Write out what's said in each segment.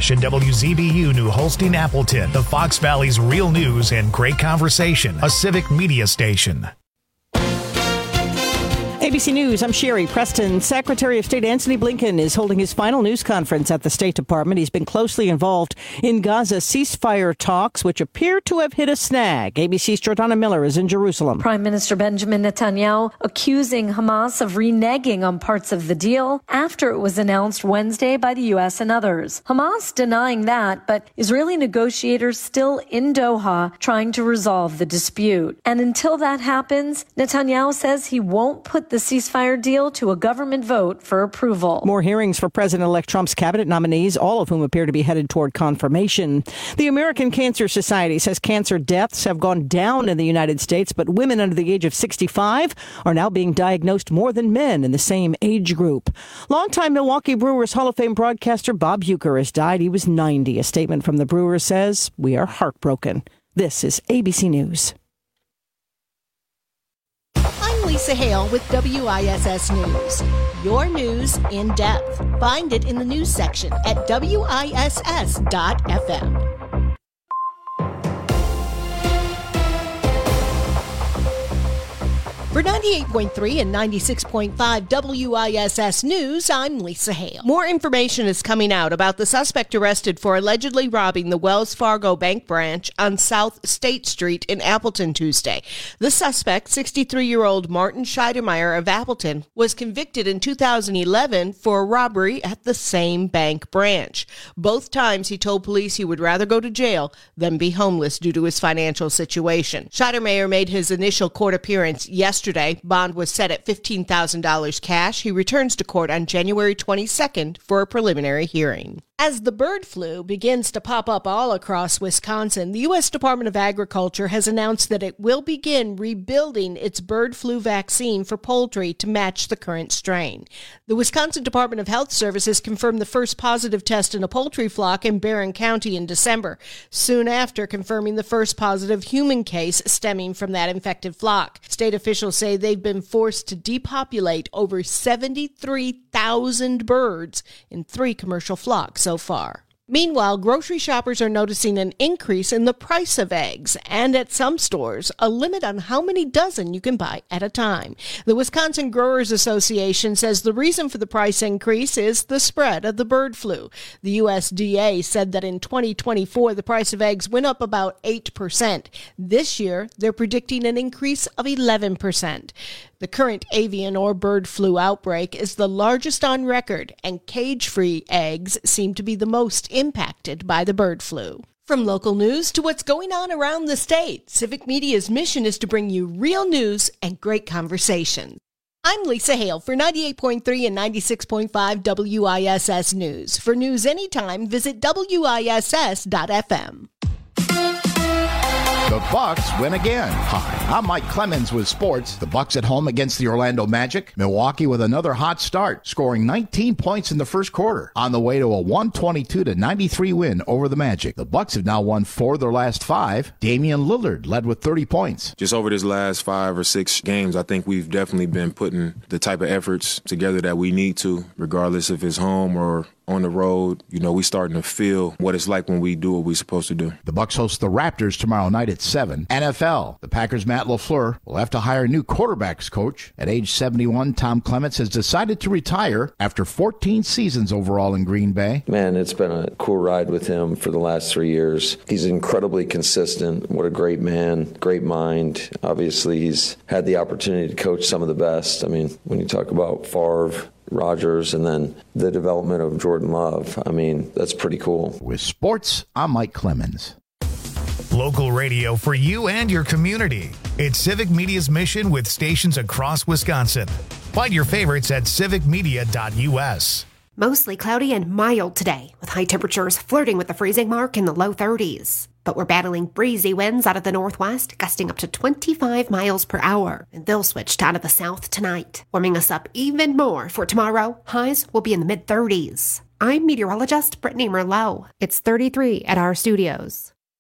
and WZBU New Holstein Appleton, the Fox Valley's real news and great conversation, a civic media station. ABC News, I'm Sherry Preston. Secretary of State Antony Blinken is holding his final news conference at the State Department. He's been closely involved in Gaza ceasefire talks, which appear to have hit a snag. ABC's Jordana Miller is in Jerusalem. Prime Minister Benjamin Netanyahu accusing Hamas of reneging on parts of the deal after it was announced Wednesday by the U.S. and others. Hamas denying that, but Israeli negotiators still in Doha trying to resolve the dispute. And until that happens, Netanyahu says he won't put the ceasefire deal to a government vote for approval. More hearings for President-elect Trump's cabinet nominees, all of whom appear to be headed toward confirmation. The American Cancer Society says cancer deaths have gone down in the United States, but women under the age of 65 are now being diagnosed more than men in the same age group. Longtime Milwaukee Brewers Hall of Fame broadcaster Bob Uecker has died. He was 90. A statement from the Brewers says, "We are heartbroken." This is ABC News. Lisa Hale with WISS News. Your news in depth. Find it in the news section at WISS.FM. For 98.3 and 96.5 WISS News, I'm Lisa Hale. More information is coming out about the suspect arrested for allegedly robbing the Wells Fargo bank branch on South State Street in Appleton Tuesday. The suspect, 63-year-old Martin Scheidemeyer of Appleton, was convicted in 2011 for a robbery at the same bank branch. Both times he told police he would rather go to jail than be homeless due to his financial situation. Scheidemeyer made his initial court appearance yesterday. Bond was set at $15,000 cash. He returns to court on January 22nd for a preliminary hearing. As the bird flu begins to pop up all across Wisconsin, the U.S. Department of Agriculture has announced that it will begin rebuilding its bird flu vaccine for poultry to match the current strain. The Wisconsin Department of Health Services confirmed the first positive test in a poultry flock in Barron County in December, soon after confirming the first positive human case stemming from that infected flock. State officials say they've been forced to depopulate over 73,000 birds in 3 commercial flocks so far. Meanwhile, grocery shoppers are noticing an increase in the price of eggs, and at some stores, a limit on how many dozen you can buy at a time. The Wisconsin Growers Association says the reason for the price increase is the spread of the bird flu. The USDA said that in 2024, the price of eggs went up about 8%. This year, they're predicting an increase of 11%. The current avian or bird flu outbreak is the largest on record, and cage-free eggs seem to be the most impacted by the bird flu. From local news to what's going on around the state, Civic Media's mission is to bring you real news and great conversation. I'm Lisa Hale for 98.3 and 96.5 WISS News. For news anytime, visit WISS.FM. The Bucks win again. Hi, I'm Mike Clemens with sports. The Bucks at home against the Orlando Magic. Milwaukee with another hot start, scoring 19 points in the first quarter, on the way to a 122-93 win over the Magic. The Bucks have now won 4 of their last 5. Damian Lillard led with 30 points. Just over this last 5 or 6 games, I think we've definitely been putting the type of efforts together that we need to, regardless if it's home or on the road. You know, we starting to feel what it's like when we do what we're supposed to do. The Bucks host the Raptors tomorrow night at 7. NFL. The Packers' Matt LaFleur will have to hire a new quarterbacks coach. At age 71, Tom Clements has decided to retire after 14 seasons overall in Green Bay. Man, it's been a cool ride with him for the last 3 years. He's incredibly consistent. What a great man, great mind. Obviously, he's had the opportunity to coach some of the best. I mean, when you talk about Favre, Rodgers, and then the development of Jordan Love, I mean, that's pretty cool. With sports, I'm Mike Clemens. Local radio for you and your community. It's Civic Media's mission with stations across Wisconsin. Find your favorites at civicmedia.us. Mostly cloudy and mild today, with high temperatures flirting with the freezing mark in the low 30s. But we're battling breezy winds out of the northwest, gusting up to 25 miles per hour. And they'll switch to out of the south tonight, warming us up even more for tomorrow. Highs will be in the mid-30s. I'm meteorologist Brittany Merlot. It's 33 at our studios.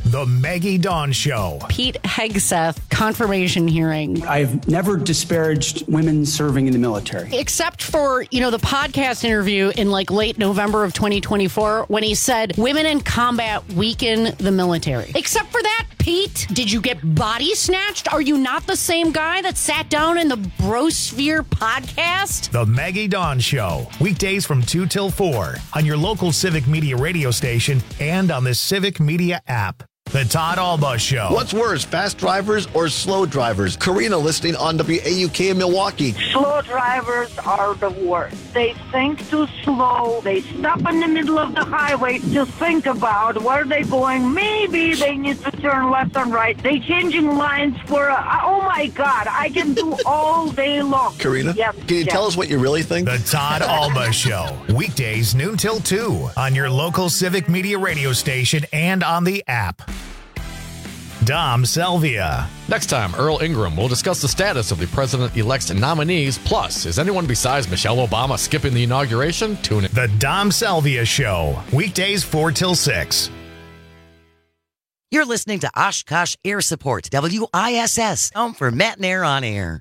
The Maggie Dawn Show. Pete Hegseth confirmation hearing. I've never disparaged women serving in the military. Except for, the podcast interview in late November of 2024 when he said women in combat weaken the military. Except for that, Pete, did you get body snatched? Are you not the same guy that sat down in the Brosphere podcast? The Maggie Dawn Show. Weekdays from 2 till 4 on your local Civic Media radio station and on the Civic Media app. The Todd Alba Show. What's worse, fast drivers or slow drivers? Karina listening on WAUK in Milwaukee. Slow drivers are the worst. They think too slow. They stop in the middle of the highway to think about where they're going. Maybe they need to turn left and right. They changing lines for, oh my God, I can do all day long. Karina, can you tell us what you really think? The Todd Alba Show. Weekdays noon till 2 on your local Civic Media radio station and on the app. Dom Selvia. Next time, Earl Ingram will discuss the status of the president-elect's nominees. Plus, is anyone besides Michelle Obama skipping the inauguration? Tune in. The Dom Selvia Show. Weekdays 4 till 6. You're listening to Oshkosh Air Support, WISS, home for Matt and Air on Air.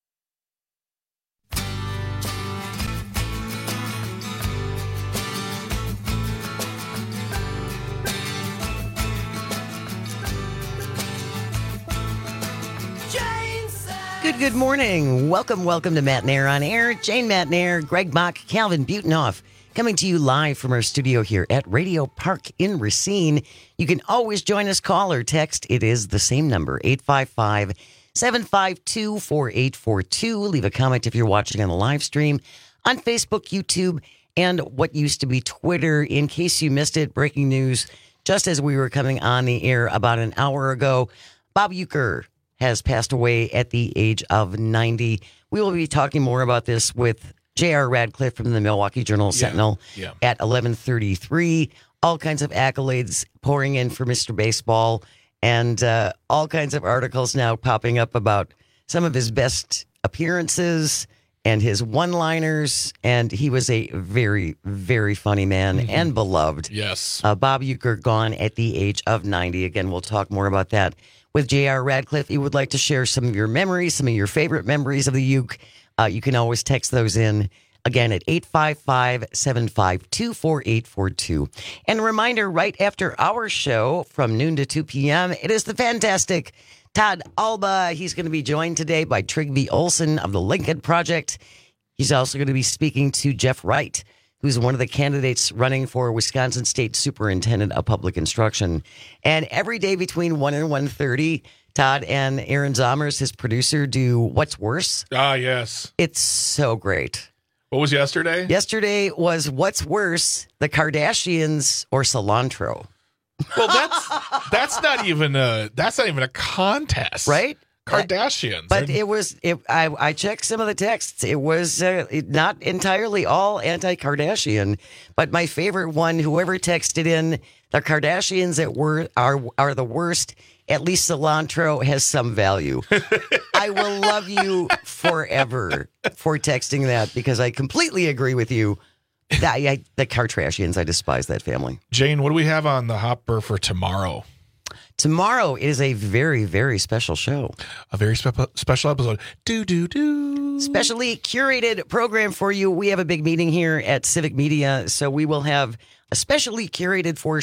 Good morning. Welcome to Matt and Air on Air. Jane Matt and Air, Greg Mock, Calvin Butenhoff, coming to you live from our studio here at Radio Park in Racine. You can always join us, call or text. It is the same number, 855-752-4842. Leave a comment if you're watching on the live stream on Facebook, YouTube, and what used to be Twitter. In case you missed it, breaking news, just as we were coming on the air about an hour ago, Bob Uecker has passed away at the age of 90. We will be talking more about this with J.R. Radcliffe from the Milwaukee Journal-Sentinel at 11:33. All kinds of accolades pouring in for Mr. Baseball and all kinds of articles now popping up about some of his best appearances and his one-liners. And he was a very, very funny man and beloved. Yes. Bob Uecker gone at the age of 90. Again, we'll talk more about that with J.R. Radcliffe. You would like to share some of your memories, some of your favorite memories of the Uke, you can always text those in, again, at 855-752-4842. And a reminder, right after our show from noon to 2 p.m., it is the fantastic Todd Alba. He's going to be joined today by Trygve Olsen of the Lincoln Project. He's also going to be speaking to Jeff Wright, who's one of the candidates running for Wisconsin State Superintendent of Public Instruction. And every day between 1 and 1:30, Todd and Aaron Zomers, his producer, do What's Worse. Ah, yes. It's so great. What was yesterday? Yesterday was What's Worse, the Kardashians or cilantro. Well, that's not even a contest, right? Kardashians. But I checked some of the texts. It was not entirely all anti-Kardashian, but my favorite one, whoever texted in, the Kardashians are the worst. At least cilantro has some value. I will love you forever for texting that because I completely agree with you. The Kardashians, I despise that family. Jane, what do we have on the hopper for tomorrow? Tomorrow is a very, very special show. A very special episode. Specially curated program for you. We have a big meeting here at Civic Media, so we will have a specially curated for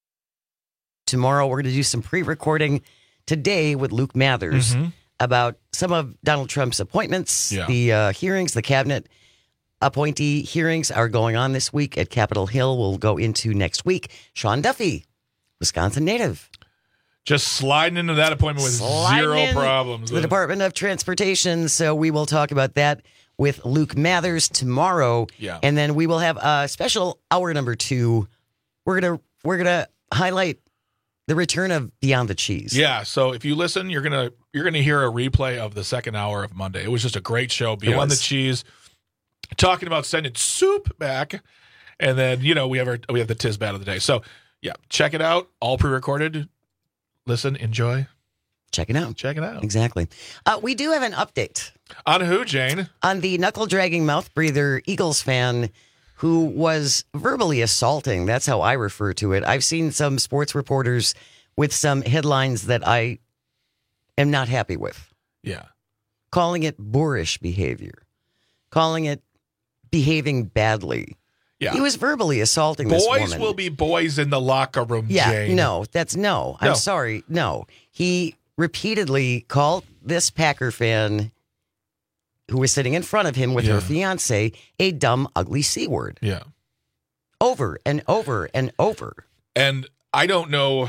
tomorrow. We're going to do some pre-recording today with Luke Mathers about some of Donald Trump's appointments, the hearings, the cabinet appointee hearings are going on this week at Capitol Hill. We'll go into next week. Sean Duffy, Wisconsin native. Just sliding into that appointment with zero problems. The Department of Transportation. So we will talk about that with Luke Mathers tomorrow. Yeah. And then we will have a special hour number 2. We're gonna highlight the return of Beyond the Cheese. Yeah. So if you listen, you're gonna hear a replay of the second hour of Monday. It was just a great show. Beyond the Cheese, talking about sending soup back, and then we have the Tisbat of the day. So yeah, check it out. All pre-recorded. Listen, enjoy. Check it out. Exactly. We do have an update. On who, Jane? On the knuckle-dragging mouth breather Eagles fan who was verbally assaulting. That's how I refer to it. I've seen some sports reporters with some headlines that I am not happy with. Yeah. Calling it boorish behavior. Calling it behaving badly. Yeah. He was verbally assaulting this woman. Boys will be boys in the locker room, Jane. No. I'm sorry. No. He repeatedly called this Packer fan who was sitting in front of him with her fiance a dumb, ugly C word. Yeah. Over and over and over. And I don't know.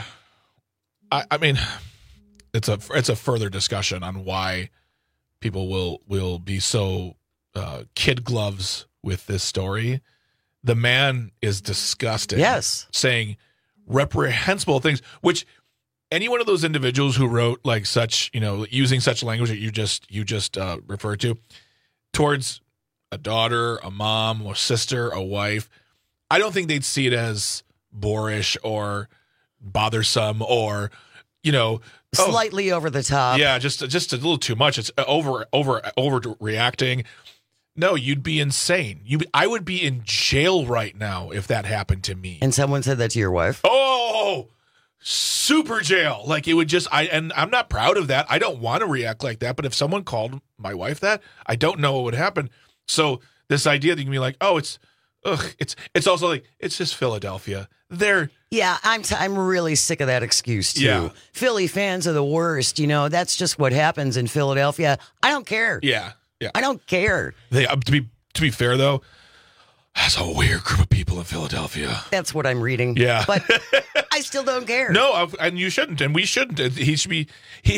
I mean, it's a further discussion on why people will be so kid gloves with this story. The man is disgusting. Yes. Saying reprehensible things, which any one of those individuals who wrote like such, using such language that you just referred to towards a daughter, a mom, a sister, a wife, I don't think they'd see it as boorish or bothersome or, slightly over the top. Yeah, just a little too much. It's overreacting. No, you'd be insane. I would be in jail right now if that happened to me. And someone said that to your wife? Oh, super jail. Like it would and I'm not proud of that. I don't want to react like that. But if someone called my wife that, I don't know what would happen. So this idea that you can be like, oh, it's also like, it's just Philadelphia. Yeah, I'm really sick of that excuse too. Yeah. Philly fans are the worst. That's just what happens in Philadelphia. I don't care. Yeah. I don't care. To be fair though, that's a weird group of people in Philadelphia. That's what I'm reading. Yeah. But I still don't care. No, and you shouldn't, and we shouldn't. He should be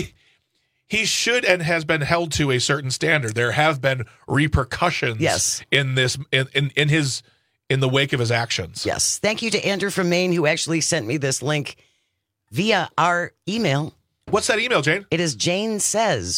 he should and has been held to a certain standard. There have been repercussions in this in the wake of his actions. Yes. Thank you to Andrew from Maine who actually sent me this link via our email. What's that email, Jane? It is Jane Says,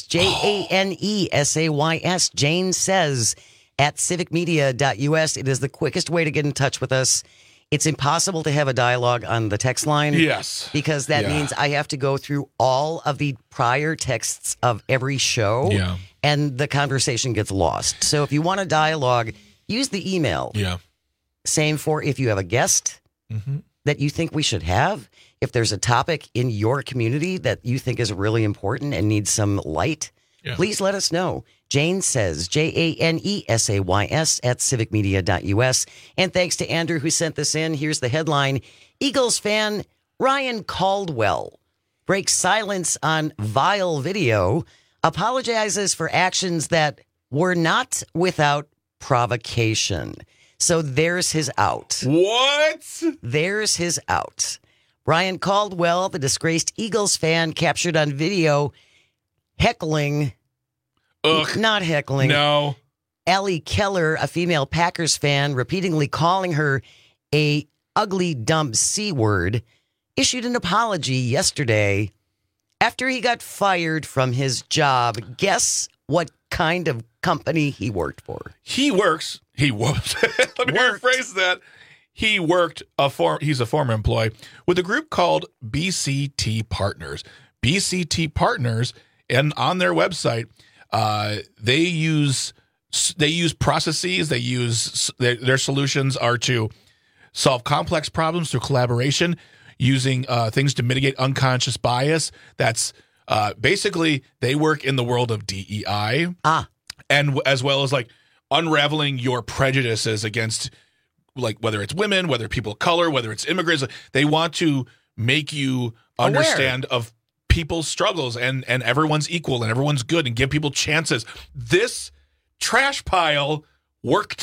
JANESAYS, Jane Says at civicmedia.us. It is the quickest way to get in touch with us. It's impossible to have a dialogue on the text line. Yes. Because that means I have to go through all of the prior texts of every show. Yeah. And the conversation gets lost. So if you want a dialogue, use the email. Yeah. Same for if you have a guest that you think we should have. If there's a topic in your community that you think is really important and needs some light, please let us know. Jane Says, JANESAYS at civicmedia.us. And thanks to Andrew who sent this in. Here's the headline. Eagles fan Ryan Caldwell breaks silence on vile video, apologizes for actions that were not without provocation. So there's his out. What? There's his out. Ryan Caldwell, the disgraced Eagles fan, captured on video heckling. Not heckling. No. Allie Keller, a female Packers fan, repeatedly calling her a ugly, dumb C word, issued an apology yesterday after he got fired from his job. Guess what kind of company he worked for? Let me rephrase that. He worked he's a former employee with a group called BCT Partners. BCT Partners, and on their website, they use processes. They use their solutions are to solve complex problems through collaboration, using things to mitigate unconscious bias. That's basically they work in the world of DEI, and as well as like unraveling your prejudices against, like, whether it's women, whether people of color, whether it's immigrants. They want to make you understand of people's struggles and everyone's equal and everyone's good and give people chances. This trash pile worked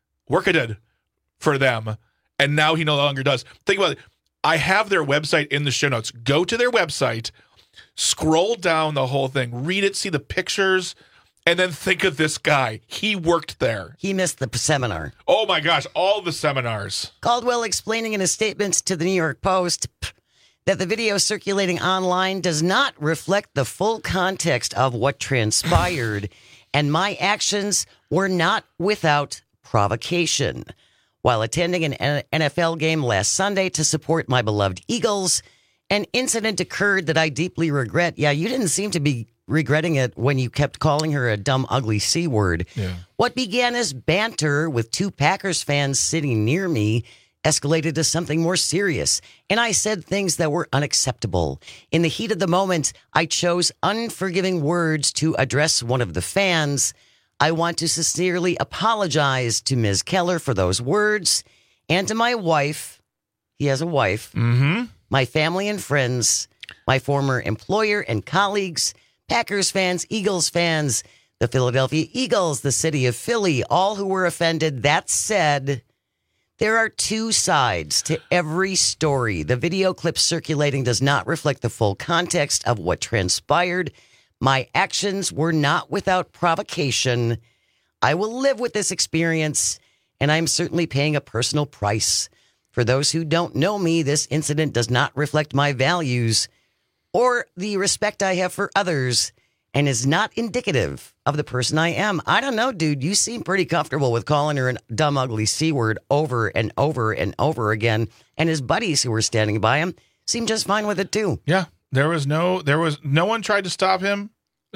for them, and now he no longer does. Think about it. I have their website in the show notes. Go to their website, scroll down the whole thing, read it, see the pictures, and then think of this guy. He worked there. He missed the seminar. Oh, my gosh. All the seminars. Caldwell explaining in his statements to the New York Post that the video circulating online does not reflect the full context of what transpired, and my actions were not without provocation. While attending an NFL game last Sunday to support my beloved Eagles, an incident occurred that I deeply regret. Yeah, you didn't seem to be regretting it when you kept calling her a dumb, ugly C word. Yeah. What began as banter with two Packers fans sitting near me escalated to something more serious, and I said things that were unacceptable. In the heat of the moment, I chose unforgiving words to address one of the fans. I want to sincerely apologize to Ms. Keller for those words, and to my wife. He has a wife. Mm-hmm. My family and friends, my former employer and colleagues, Packers fans, Eagles fans, the Philadelphia Eagles, the city of Philly, all who were offended. That said, there are two sides to every story. The video clip circulating does not reflect the full context of what transpired. My actions were not without provocation. I will live with this experience, and I'm certainly paying a personal price. For those who don't know me, this incident does not reflect my values or the respect I have for others, and is not indicative of the person I am. I don't know, dude. You seem pretty comfortable with calling her a dumb, ugly C word over and over and over again. And his buddies who were standing by him seemed just fine with it too. Yeah, there was no one tried to stop him.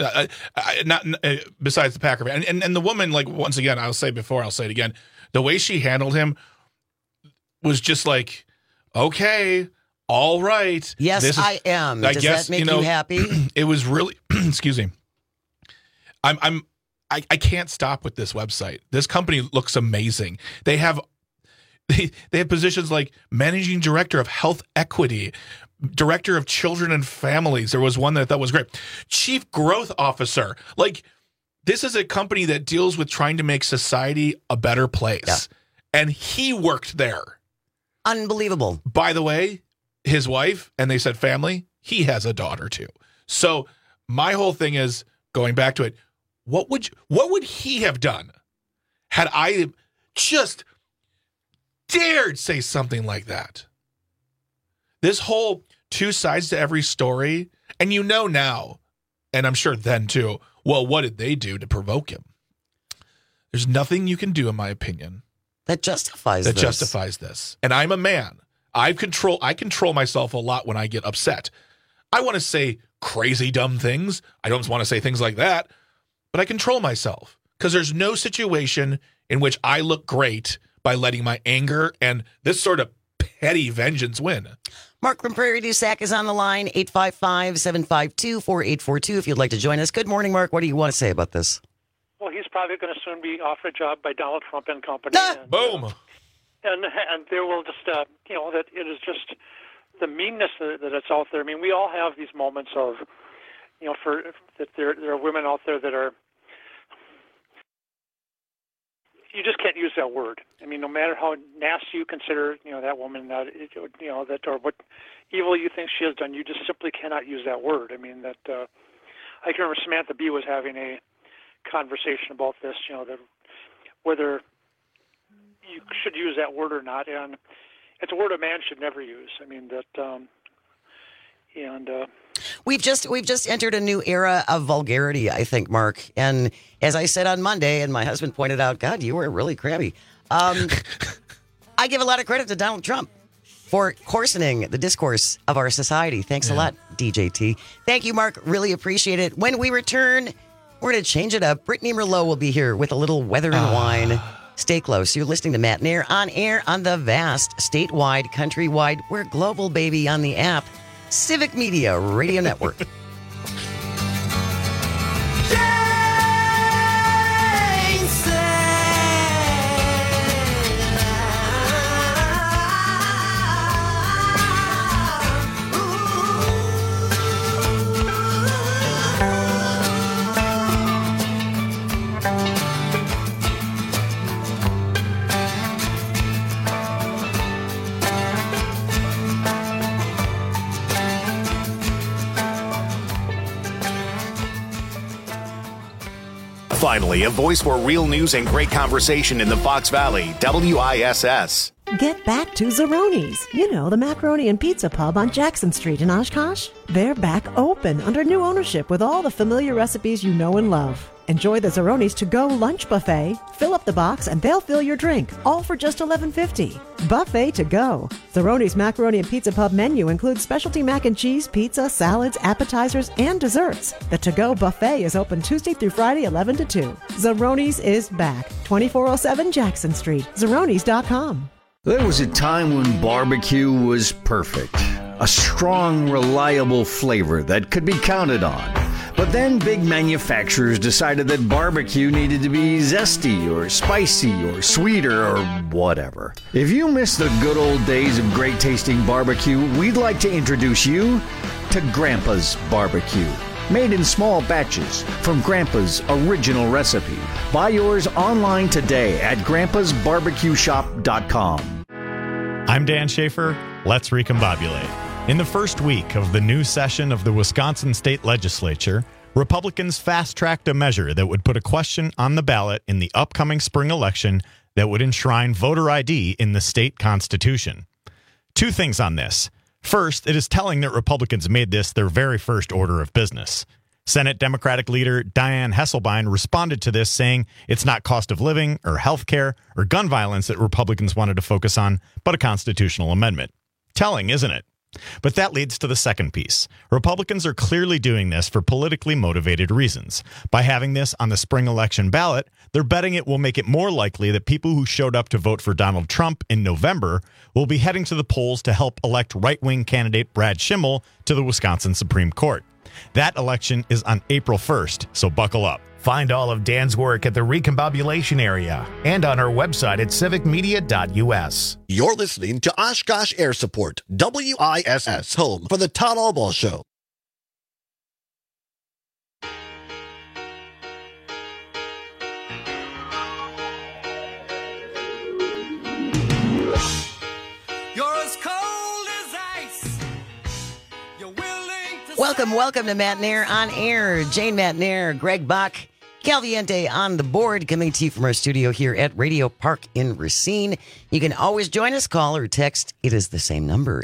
Besides the Packer fan. And the woman, like, once again, I'll say before, I'll say it again. The way she handled him was just like, okay, all right. Yes, I am. Does that make you happy? It was really, excuse me. I can't stop with this website. This company looks amazing. They have positions like managing director of health equity, director of children and families. There was one that I thought was great. Chief growth officer. Like, this is a company that deals with trying to make society a better place. Yeah. And he worked there. Unbelievable. By the way, his wife, and they said family, he has a daughter too. So my whole thing is, going back to it, what would he have done had I just dared say something like that? This whole two sides to every story, and you know now, and I'm sure then too, well, what did they do to provoke him? There's nothing you can do, in my opinion, that justifies this. And I'm a man. I control myself a lot when I get upset. I want to say crazy, dumb things. I don't want to say things like that, but I control myself because there's no situation in which I look great by letting my anger and this sort of petty vengeance win. Mark from Prairie du Sac is on the line, 855-752-4842 if you'd like to join us. Good morning, Mark. What do you want to say about this? Well, he's probably going to soon be offered a job by Donald Trump and company. And, boom. And they will just, that it is just the meanness that it's out there. I mean, we all have these moments of, that there are women out there that are, you just can't use that word. I mean, no matter how nasty you consider, that woman, that or what evil you think she has done, you just simply cannot use that word. I mean, I can remember Samantha Bee was having a conversation about this, that whether you should use that word or not, and it's a word a man should never use. I mean we've just entered a new era of vulgarity, I think, Mark. And as I said on Monday, and my husband pointed out, God, you were really crabby. I give a lot of credit to Donald Trump for coarsening the discourse of our society. Thanks a lot, DJT. Thank you, Mark. Really appreciate it. When we return, we're going to change it up. Brittany Merlot will be here with a little weather and wine. Stay close. You're listening to Matt and Air on the vast, statewide, countrywide, we're global, baby, on the app, Civic Media Radio Network. Finally, a voice for real news and great conversation in the Fox Valley, WISS. Get back to Zeroni's. The macaroni and pizza pub on Jackson Street in Oshkosh. They're back open under new ownership with all the familiar recipes you know and love. Enjoy the Zeroni's to-go lunch buffet. Fill up the box and they'll fill your drink, all for just $11.50. Buffet to go. Zeroni's Macaroni and Pizza Pub menu includes specialty mac and cheese, pizza, salads, appetizers, and desserts. The to-go buffet is open Tuesday through Friday, 11 to 2. Zeroni's is back. 2407 Jackson Street. Zeronis.com. There was a time when barbecue was perfect. A strong, reliable flavor that could be counted on. But then big manufacturers decided that barbecue needed to be zesty or spicy or sweeter or whatever. If you miss the good old days of great tasting barbecue, we'd like to introduce you to Grandpa's Barbecue. Made in small batches from Grandpa's original recipe. Buy yours online today at grandpasbarbecueshop.com. I'm Dan Schaefer. Let's recombobulate. In the first week of the new session of the Wisconsin State Legislature, Republicans fast-tracked a measure that would put a question on the ballot in the upcoming spring election that would enshrine voter ID in the state constitution. Two things on this. First, it is telling that Republicans made this their very first order of business. Senate Democratic leader Dianne Hesselbein responded to this saying it's not cost of living or health care or gun violence that Republicans wanted to focus on, but a constitutional amendment. Telling, isn't it? But that leads to the second piece. Republicans are clearly doing this for politically motivated reasons. By having this on the spring election ballot, they're betting it will make it more likely that people who showed up to vote for Donald Trump in November will be heading to the polls to help elect right-wing candidate Brad Schimmel to the Wisconsin Supreme Court. That election is on April 1st, so buckle up. Find all of Dan's work at the Recombobulation Area and on our website at civicmedia.us. You're listening to Oshkosh Air Support, WISS, home for the Todd Albaugh Show. Welcome to Matt Nair on Air. Jane Matt Nair, Greg Bach, Calviente on the board, coming to you from our studio here at Radio Park in Racine. You can always join us, call or text. It is the same number,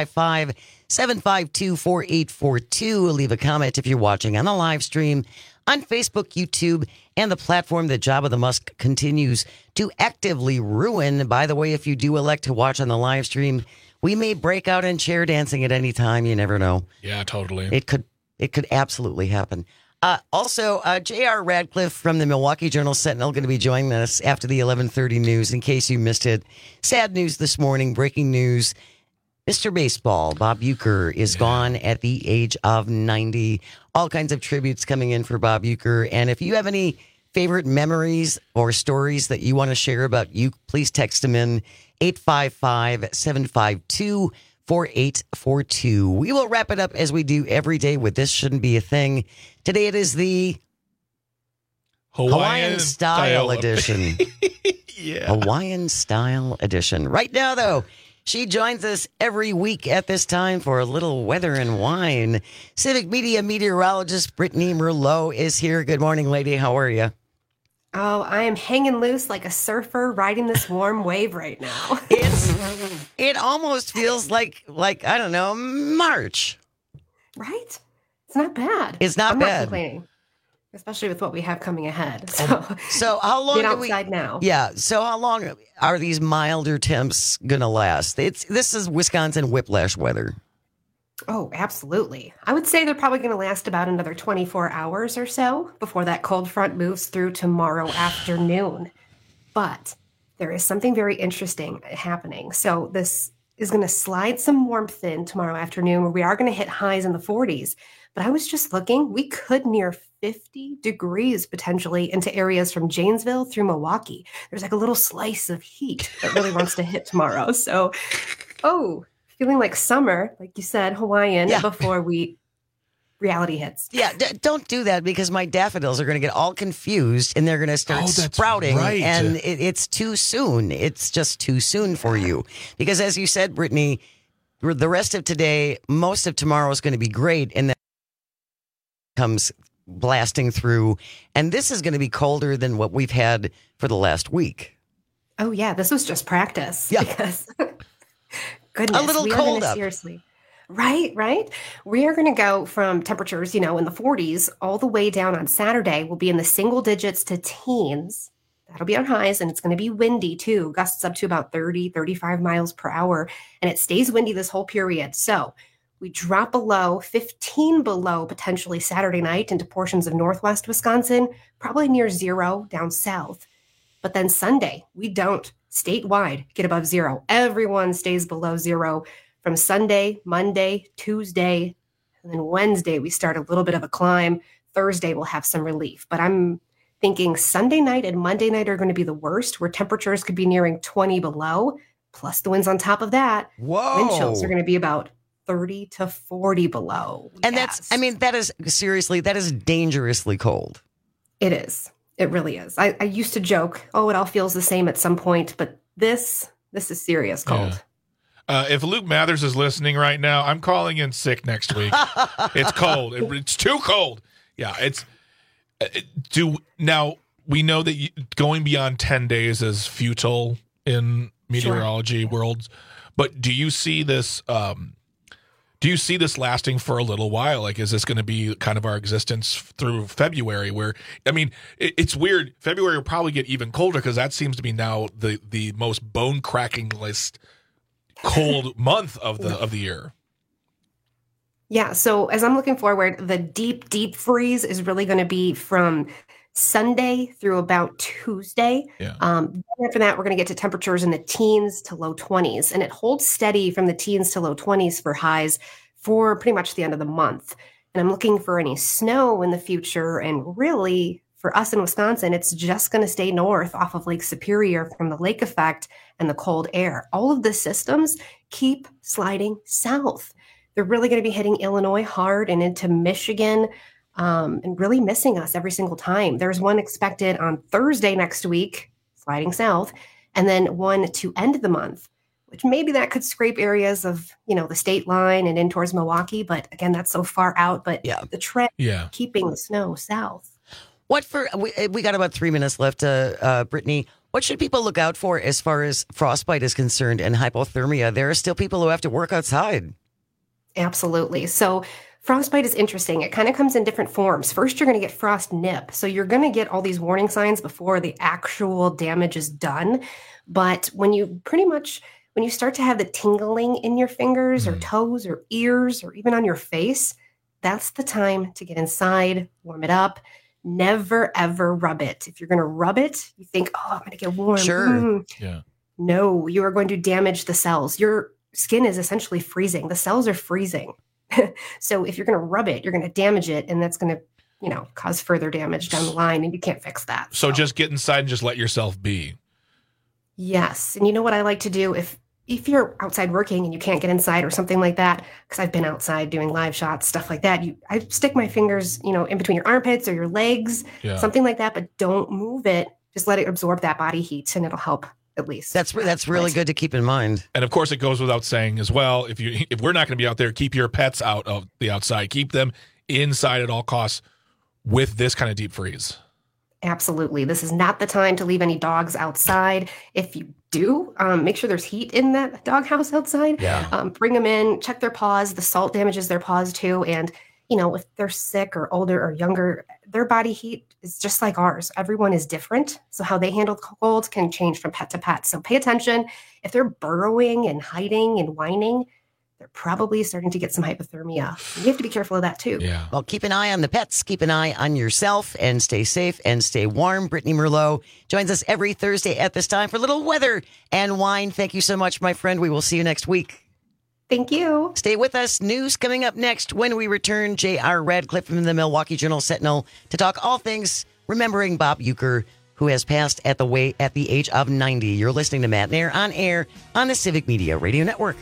855-752-4842. Leave a comment if you're watching on the live stream on Facebook, YouTube, and the platform that Jabba the Musk continues to actively ruin. By the way, if you do elect to watch on the live stream, we may break out in chair dancing at any time. You never know. Yeah, totally. It could absolutely happen. Also, J.R. Radcliffe from the Milwaukee Journal-Sentinel going to be joining us after the 11:30 news. In case you missed it, sad news this morning. Breaking news: Mr. Baseball, Bob Uecker, is gone at the age of 90. All kinds of tributes coming in for Bob Uecker. And if you have any favorite memories or stories that you want to share about Uecker, please text them in. 855-752-4842. We will wrap it up as we do every day with This Shouldn't Be a Thing. Today it is the Hawaiian Style Edition. Yeah. Hawaiian Style Edition. Right now, though, she joins us every week at this time for a little weather and wine. Civic Media meteorologist Brittany Merlot is here. Good morning, lady. How are you? Oh, I am hanging loose like a surfer riding this warm wave right now. It almost feels like I don't know, March. Right? It's not bad. It's not I'm bad. Not complaining, especially with what we have coming ahead. So how long get outside now? Yeah. So how long are these milder temps gonna last? This is Wisconsin whiplash weather. Oh, absolutely. I would say they're probably going to last about another 24 hours or so before that cold front moves through tomorrow afternoon. But there is something very interesting happening. So this is going to slide some warmth in tomorrow afternoon where we are going to hit highs in the 40s. But I was just looking, we could near 50 degrees potentially into areas from Janesville through Milwaukee. There's like a little slice of heat that really wants to hit tomorrow. So, feeling like summer, like you said, Hawaiian, before reality hits. Yeah, don't do that because my daffodils are going to get all confused and they're going to start sprouting. Right. And it's too soon. It's just too soon for you. Because as you said, Brittany, the rest of today, most of tomorrow is going to be great. And then comes blasting through. And this is going to be colder than what we've had for the last week. Oh, yeah. This was just practice. Yeah. Because... Goodness, a little cold up. Seriously. Right. We are going to go from temperatures, in the 40s all the way down on Saturday. We'll be in the single digits to teens. That'll be on highs, and it's going to be windy too. Gusts up to about 30, 35 miles per hour, and it stays windy this whole period. So we drop below 15 below potentially Saturday night into portions of northwest Wisconsin, probably near zero down south. But then Sunday, we don't statewide get above zero. Everyone stays below zero from Sunday, Monday, Tuesday, and then Wednesday, we start a little bit of a climb. Thursday, we'll have some relief. But I'm thinking Sunday night and Monday night are going to be the worst, where temperatures could be nearing 20 below, plus the winds on top of that. Whoa. Wind chills are going to be about 30 to 40 below. And that is dangerously cold. It is. It really is. I used to joke, it all feels the same at some point, but this is serious cold. Yeah. If Luke Mathers is listening right now, I'm calling in sick next week. It's cold. It's too cold. Yeah, now we know that going beyond 10 days is futile in meteorology worlds, but do you see this lasting for a little while? Like, is this going to be kind of our existence through February, where, I mean, it's weird. February will probably get even colder because that seems to be now the most bone-cracking-list cold month of the year. Yeah, so as I'm looking forward, the deep freeze is really going to be from Sunday through about Tuesday. Yeah. After that, we're going to get to temperatures in the teens to low 20s, and it holds steady from the teens to low 20s for highs for pretty much the end of the month. And I'm looking for any snow in the future, and really, for us in Wisconsin, it's just going to stay north off of Lake Superior from the lake effect and the cold air. All of the systems keep sliding south. They're really going to be hitting Illinois hard and into Michigan, and really missing us every single time. There's one expected on Thursday next week, sliding south, and then one to end the month, which maybe that could scrape areas of, the state line and in towards Milwaukee. But again, that's so far out. But the trend, keeping the snow south. We got about 3 minutes left, Brittany. What should people look out for as far as frostbite is concerned and hypothermia? There are still people who have to work outside. Absolutely. So frostbite is interesting. It kind of comes in different forms. First, you're going to get frost nip. So you're going to get all these warning signs before the actual damage is done. But when you start to have the tingling in your fingers or toes or ears or even on your face, that's the time to get inside, warm it up. Never, ever rub it. If you're going to rub it, you think, I'm going to get warm. Sure. Yeah. No, you are going to damage the cells. Your skin is essentially freezing. The cells are freezing. So if you're going to rub it, you're going to damage it, and that's going to, cause further damage down the line, and you can't fix that. So just get inside and just let yourself be. Yes. And you know what I like to do if you're outside working and you can't get inside or something like that, because I've been outside doing live shots, stuff like that. I stick my fingers, in between your armpits or your legs, something like that, but don't move it. Just let it absorb that body heat, and it'll help at least. That's really good to keep in mind. And of course, it goes without saying as well, if we're not going to be out there, keep your pets out of the outside. Keep them inside at all costs with this kind of deep freeze. Absolutely. This is not the time to leave any dogs outside. If you do, make sure there's heat in that doghouse outside. Yeah. Bring them in, check their paws. The salt damages their paws too. And, if they're sick or older or younger, their body heat is just like ours. Everyone is different. So how they handle cold can change from pet to pet. So pay attention. If they're burrowing and hiding and whining, they're probably starting to get some hypothermia. You have to be careful of that too. Yeah. Well, keep an eye on the pets, keep an eye on yourself, and stay safe and stay warm. Brittany Merlot joins us every Thursday at this time for a little weather and wine. Thank you so much, my friend. We will see you next week. Thank you. Stay with us. News coming up next when we return. J.R. Radcliffe from the Milwaukee Journal-Sentinel to talk all things remembering Bob Uecker, who has passed at the age of 90. You're listening to Matt Nair on air on the Civic Media Radio Network.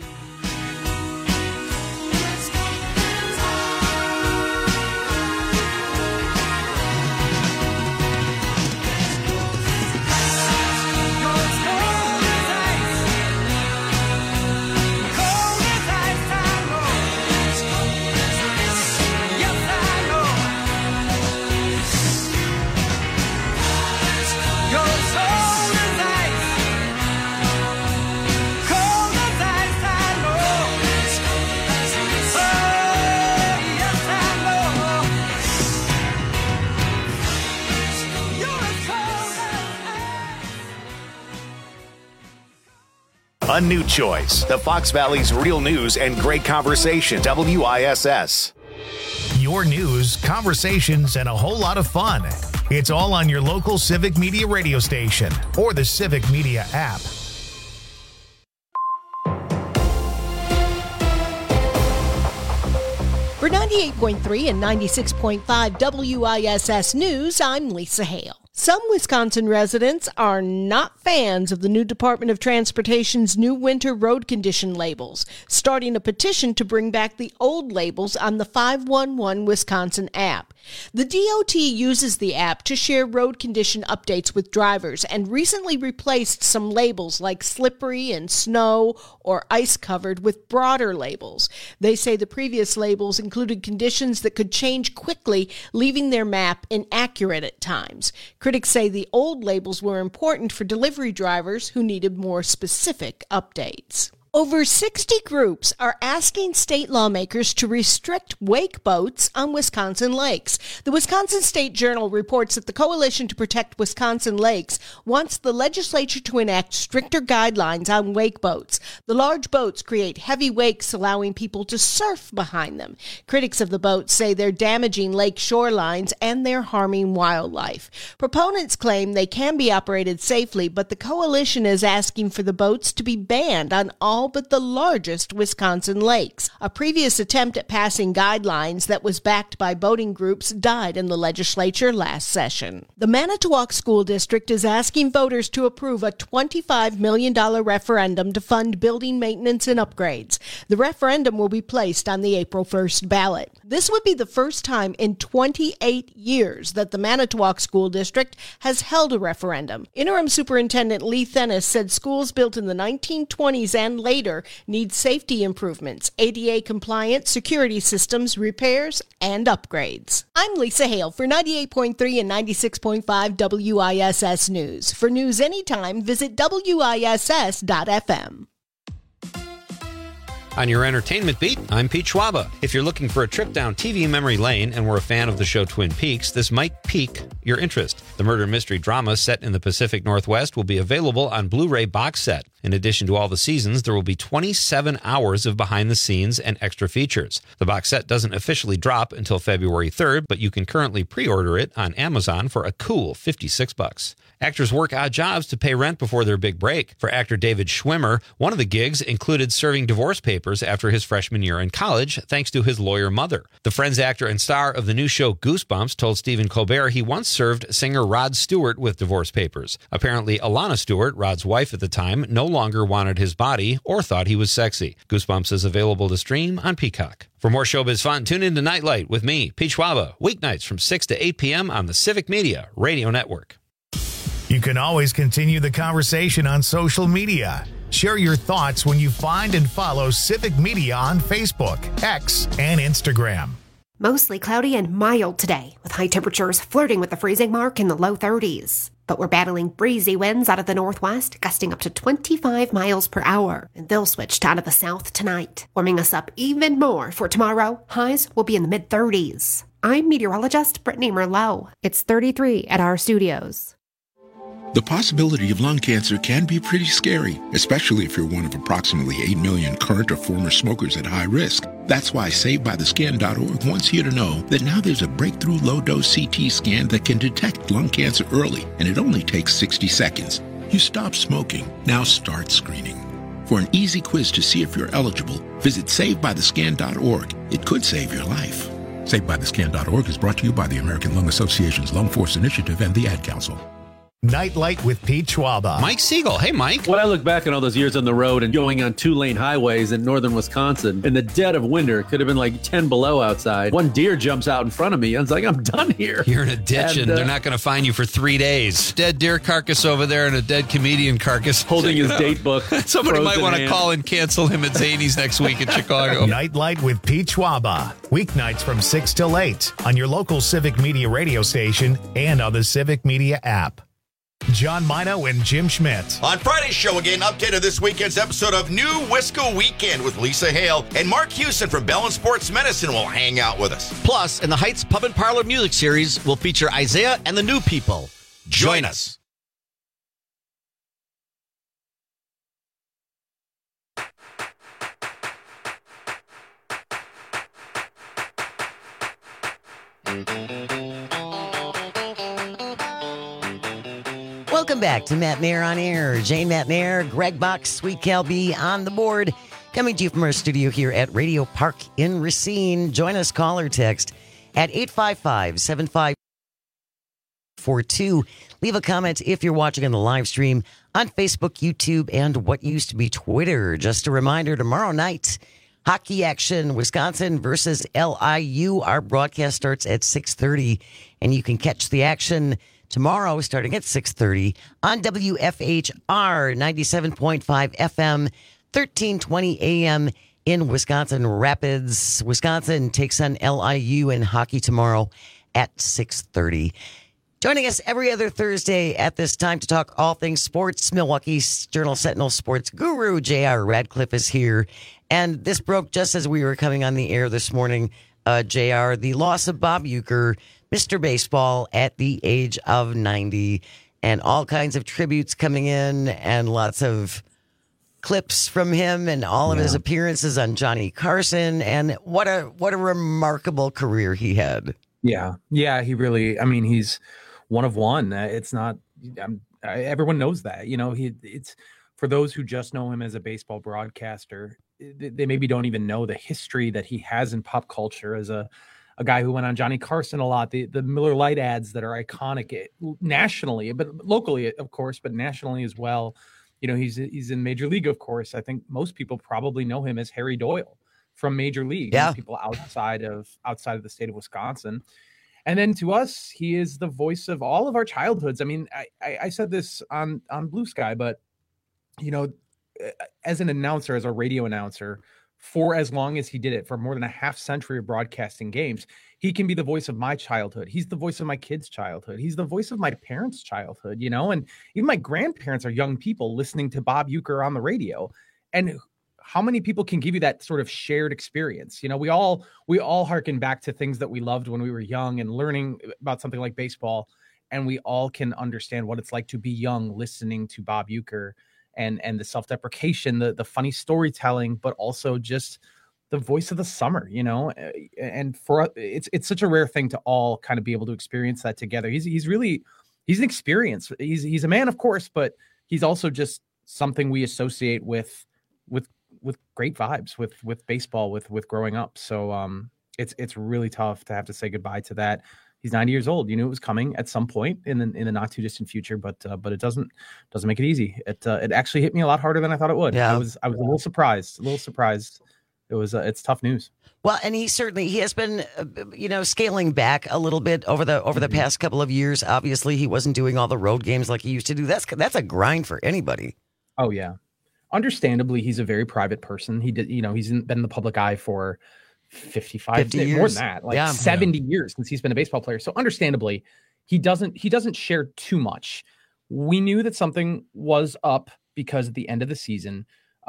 A new choice. The Fox Valley's real news and great conversation. WISS. Your news, conversations, and a whole lot of fun. It's all on your local Civic Media radio station or the Civic Media app. For 98.3 and 96.5 WISS News, I'm Lisa Hale. Some Wisconsin residents are not fans of the new Department of Transportation's new winter road condition labels, starting a petition to bring back the old labels on the 511 Wisconsin app. The DOT uses the app to share road condition updates with drivers and recently replaced some labels like slippery and snow or ice covered with broader labels. They say the previous labels included conditions that could change quickly, leaving their map inaccurate at times. Critics say the old labels were important for delivery drivers who needed more specific updates. Over 60 groups are asking state lawmakers to restrict wake boats on Wisconsin lakes. The Wisconsin State Journal reports that the Coalition to Protect Wisconsin Lakes wants the legislature to enact stricter guidelines on wake boats. The large boats create heavy wakes, allowing people to surf behind them. Critics of the boats say they're damaging lake shorelines and they're harming wildlife. Proponents claim they can be operated safely, but the coalition is asking for the boats to be banned on all but the largest Wisconsin lakes. A previous attempt at passing guidelines that was backed by boating groups died in the legislature last session. The Manitowoc School District is asking voters to approve a $25 million referendum to fund building maintenance and upgrades. The referendum will be placed on the April 1st ballot. This would be the first time in 28 years that the Manitowoc School District has held a referendum. Interim Superintendent Lee Thennis said schools built in the 1920s and later need safety improvements, ADA compliant security systems, repairs, and upgrades. I'm Lisa Hale for 98.3 and 96.5 WISS News. For news anytime, visit WISS.FM. On your entertainment beat, I'm Pete Schwaba. If you're looking for a trip down TV memory lane and were a fan of the show Twin Peaks, this might pique your interest. The murder mystery drama set in the Pacific Northwest will be available on Blu-ray box set. In addition to all the seasons, there will be 27 hours of behind the scenes and extra features. The box set doesn't officially drop until February 3rd, but you can currently pre-order it on Amazon for a cool $56. Actors work odd jobs to pay rent before their big break. For actor David Schwimmer, one of the gigs included serving divorce papers after his freshman year in college, thanks to his lawyer mother. The Friends actor and star of the new show Goosebumps told Stephen Colbert he once served singer Rod Stewart with divorce papers. Apparently, Alana Stewart, Rod's wife at the time, no longer wanted his body or thought he was sexy. Goosebumps is available to stream on Peacock. For more showbiz fun, tune in to Nightlight with me, Pete Schwaba, weeknights from 6 to 8 p.m. on the Civic Media Radio Network. You can always continue the conversation on social media. Share your thoughts when you find and follow Civic Media on Facebook, X, and Instagram. Mostly cloudy and mild today, with high temperatures flirting with the freezing mark in the low 30s. But we're battling breezy winds out of the northwest, gusting up to 25 miles per hour, and they'll switch out of the south tonight, warming us up even more for tomorrow. Highs will be in the mid-30s. I'm meteorologist Brittany Merlot. It's 33 at our studios. The possibility of lung cancer can be pretty scary, especially if you're one of approximately 8 million current or former smokers at high risk. That's why SaveByTheScan.org wants you to know that now there's a breakthrough low-dose CT scan that can detect lung cancer early, and it only takes 60 seconds. You stop smoking. Now start screening. For an easy quiz to see if you're eligible, visit SaveByTheScan.org. It could save your life. SaveByTheScan.org is brought to you by the American Lung Association's Lung Force Initiative and the Ad Council. Nightlight with Pete Schwaba. Mike Siegel. Hey, Mike. When I look back on all those years on the road and going on 2-lane highways in northern Wisconsin, in the dead of winter, it could have been like 10 below outside. One deer jumps out in front of me. I was like, I'm done here. You're in a ditch and they're not going to find you for 3 days. Dead deer carcass over there and a dead comedian carcass. Holding his date book. Somebody might want to call and cancel him at Zany's next week in Chicago. Nightlight with Pete Schwaba. Weeknights from 6 till 8 on your local Civic Media radio station and on the Civic Media app. John Mino and Jim Schmidt. On Friday's show, again, update of this weekend's episode of New Wisco Weekend with Lisa Hale. And Mark Houston from Bell and Sports Medicine will hang out with us. Plus, in the Heights Pub and Parlor Music Series, we'll feature Isaiah and the New People. Join us. Welcome back to Matt Mayer on Air. Jane Matt Mayer, Greg Buck, Sweet Cal B on the board. Coming to you from our studio here at Radio Park in Racine. Join us, call or text at 855-7542. Leave a comment if you're watching on the live stream on Facebook, YouTube, and what used to be Twitter. Just a reminder, tomorrow night, hockey action, Wisconsin versus LIU. Our broadcast starts at 6:30, and you can catch the action tomorrow starting at 6:30 on WFHR 97.5 FM, 1320 AM in Wisconsin Rapids. Wisconsin takes on LIU in hockey tomorrow at 6:30. Joining us every other Thursday at this time to talk all things sports, Milwaukee's Journal-Sentinel sports guru, J.R. Radcliffe, is here. And this broke just as we were coming on the air this morning, J.R., the loss of Bob Uecker, Mr. Baseball, at the age of 90. And all kinds of tributes coming in and lots of clips from him and all of his appearances on Johnny Carson. And what a remarkable career he had. Yeah, he really, I mean, he's one of one. It's not, everyone knows that, it's for those who just know him as a baseball broadcaster, they maybe don't even know the history that he has in pop culture as a guy who went on Johnny Carson a lot, the Miller Lite ads that are iconic nationally, but locally, of course, but nationally as well. He's in Major League, of course. I think most people probably know him as Harry Doyle from Major League. Yeah. People outside of the state of Wisconsin. And then to us, he is the voice of all of our childhoods. I mean, I said this on Blue Sky, but, as an announcer, as a radio announcer, for as long as he did it, for more than a half century of broadcasting games, he can be the voice of my childhood. He's the voice of my kids' childhood. He's the voice of my parents' childhood, and even my grandparents are young people listening to Bob Uecker on the radio. And how many people can give you that sort of shared experience? We all harken back to things that we loved when we were young and learning about something like baseball. And we all can understand what it's like to be young, listening to Bob Uecker and the self-deprecation, the funny storytelling, but also just the voice of the summer, and for it's such a rare thing to all kind of be able to experience that together. He's an experience. He's a man, of course, but he's also just something we associate with great vibes with baseball, with growing up. So it's really tough to have to say goodbye to that. He's 90 years old. You knew it was coming at some point in the not too distant future, but it doesn't make it easy. It actually hit me a lot harder than I thought it would. Yeah. I was a little surprised. It's tough news. Well, and he has been, scaling back a little bit over the past couple of years. Obviously, he wasn't doing all the road games like he used to do. That's a grind for anybody. Oh yeah, understandably, he's a very private person. He did, he's been in the public eye for 50 years, more than that, 70 years since he's been a baseball player. So understandably, he doesn't share too much. We knew that something was up because at the end of the season,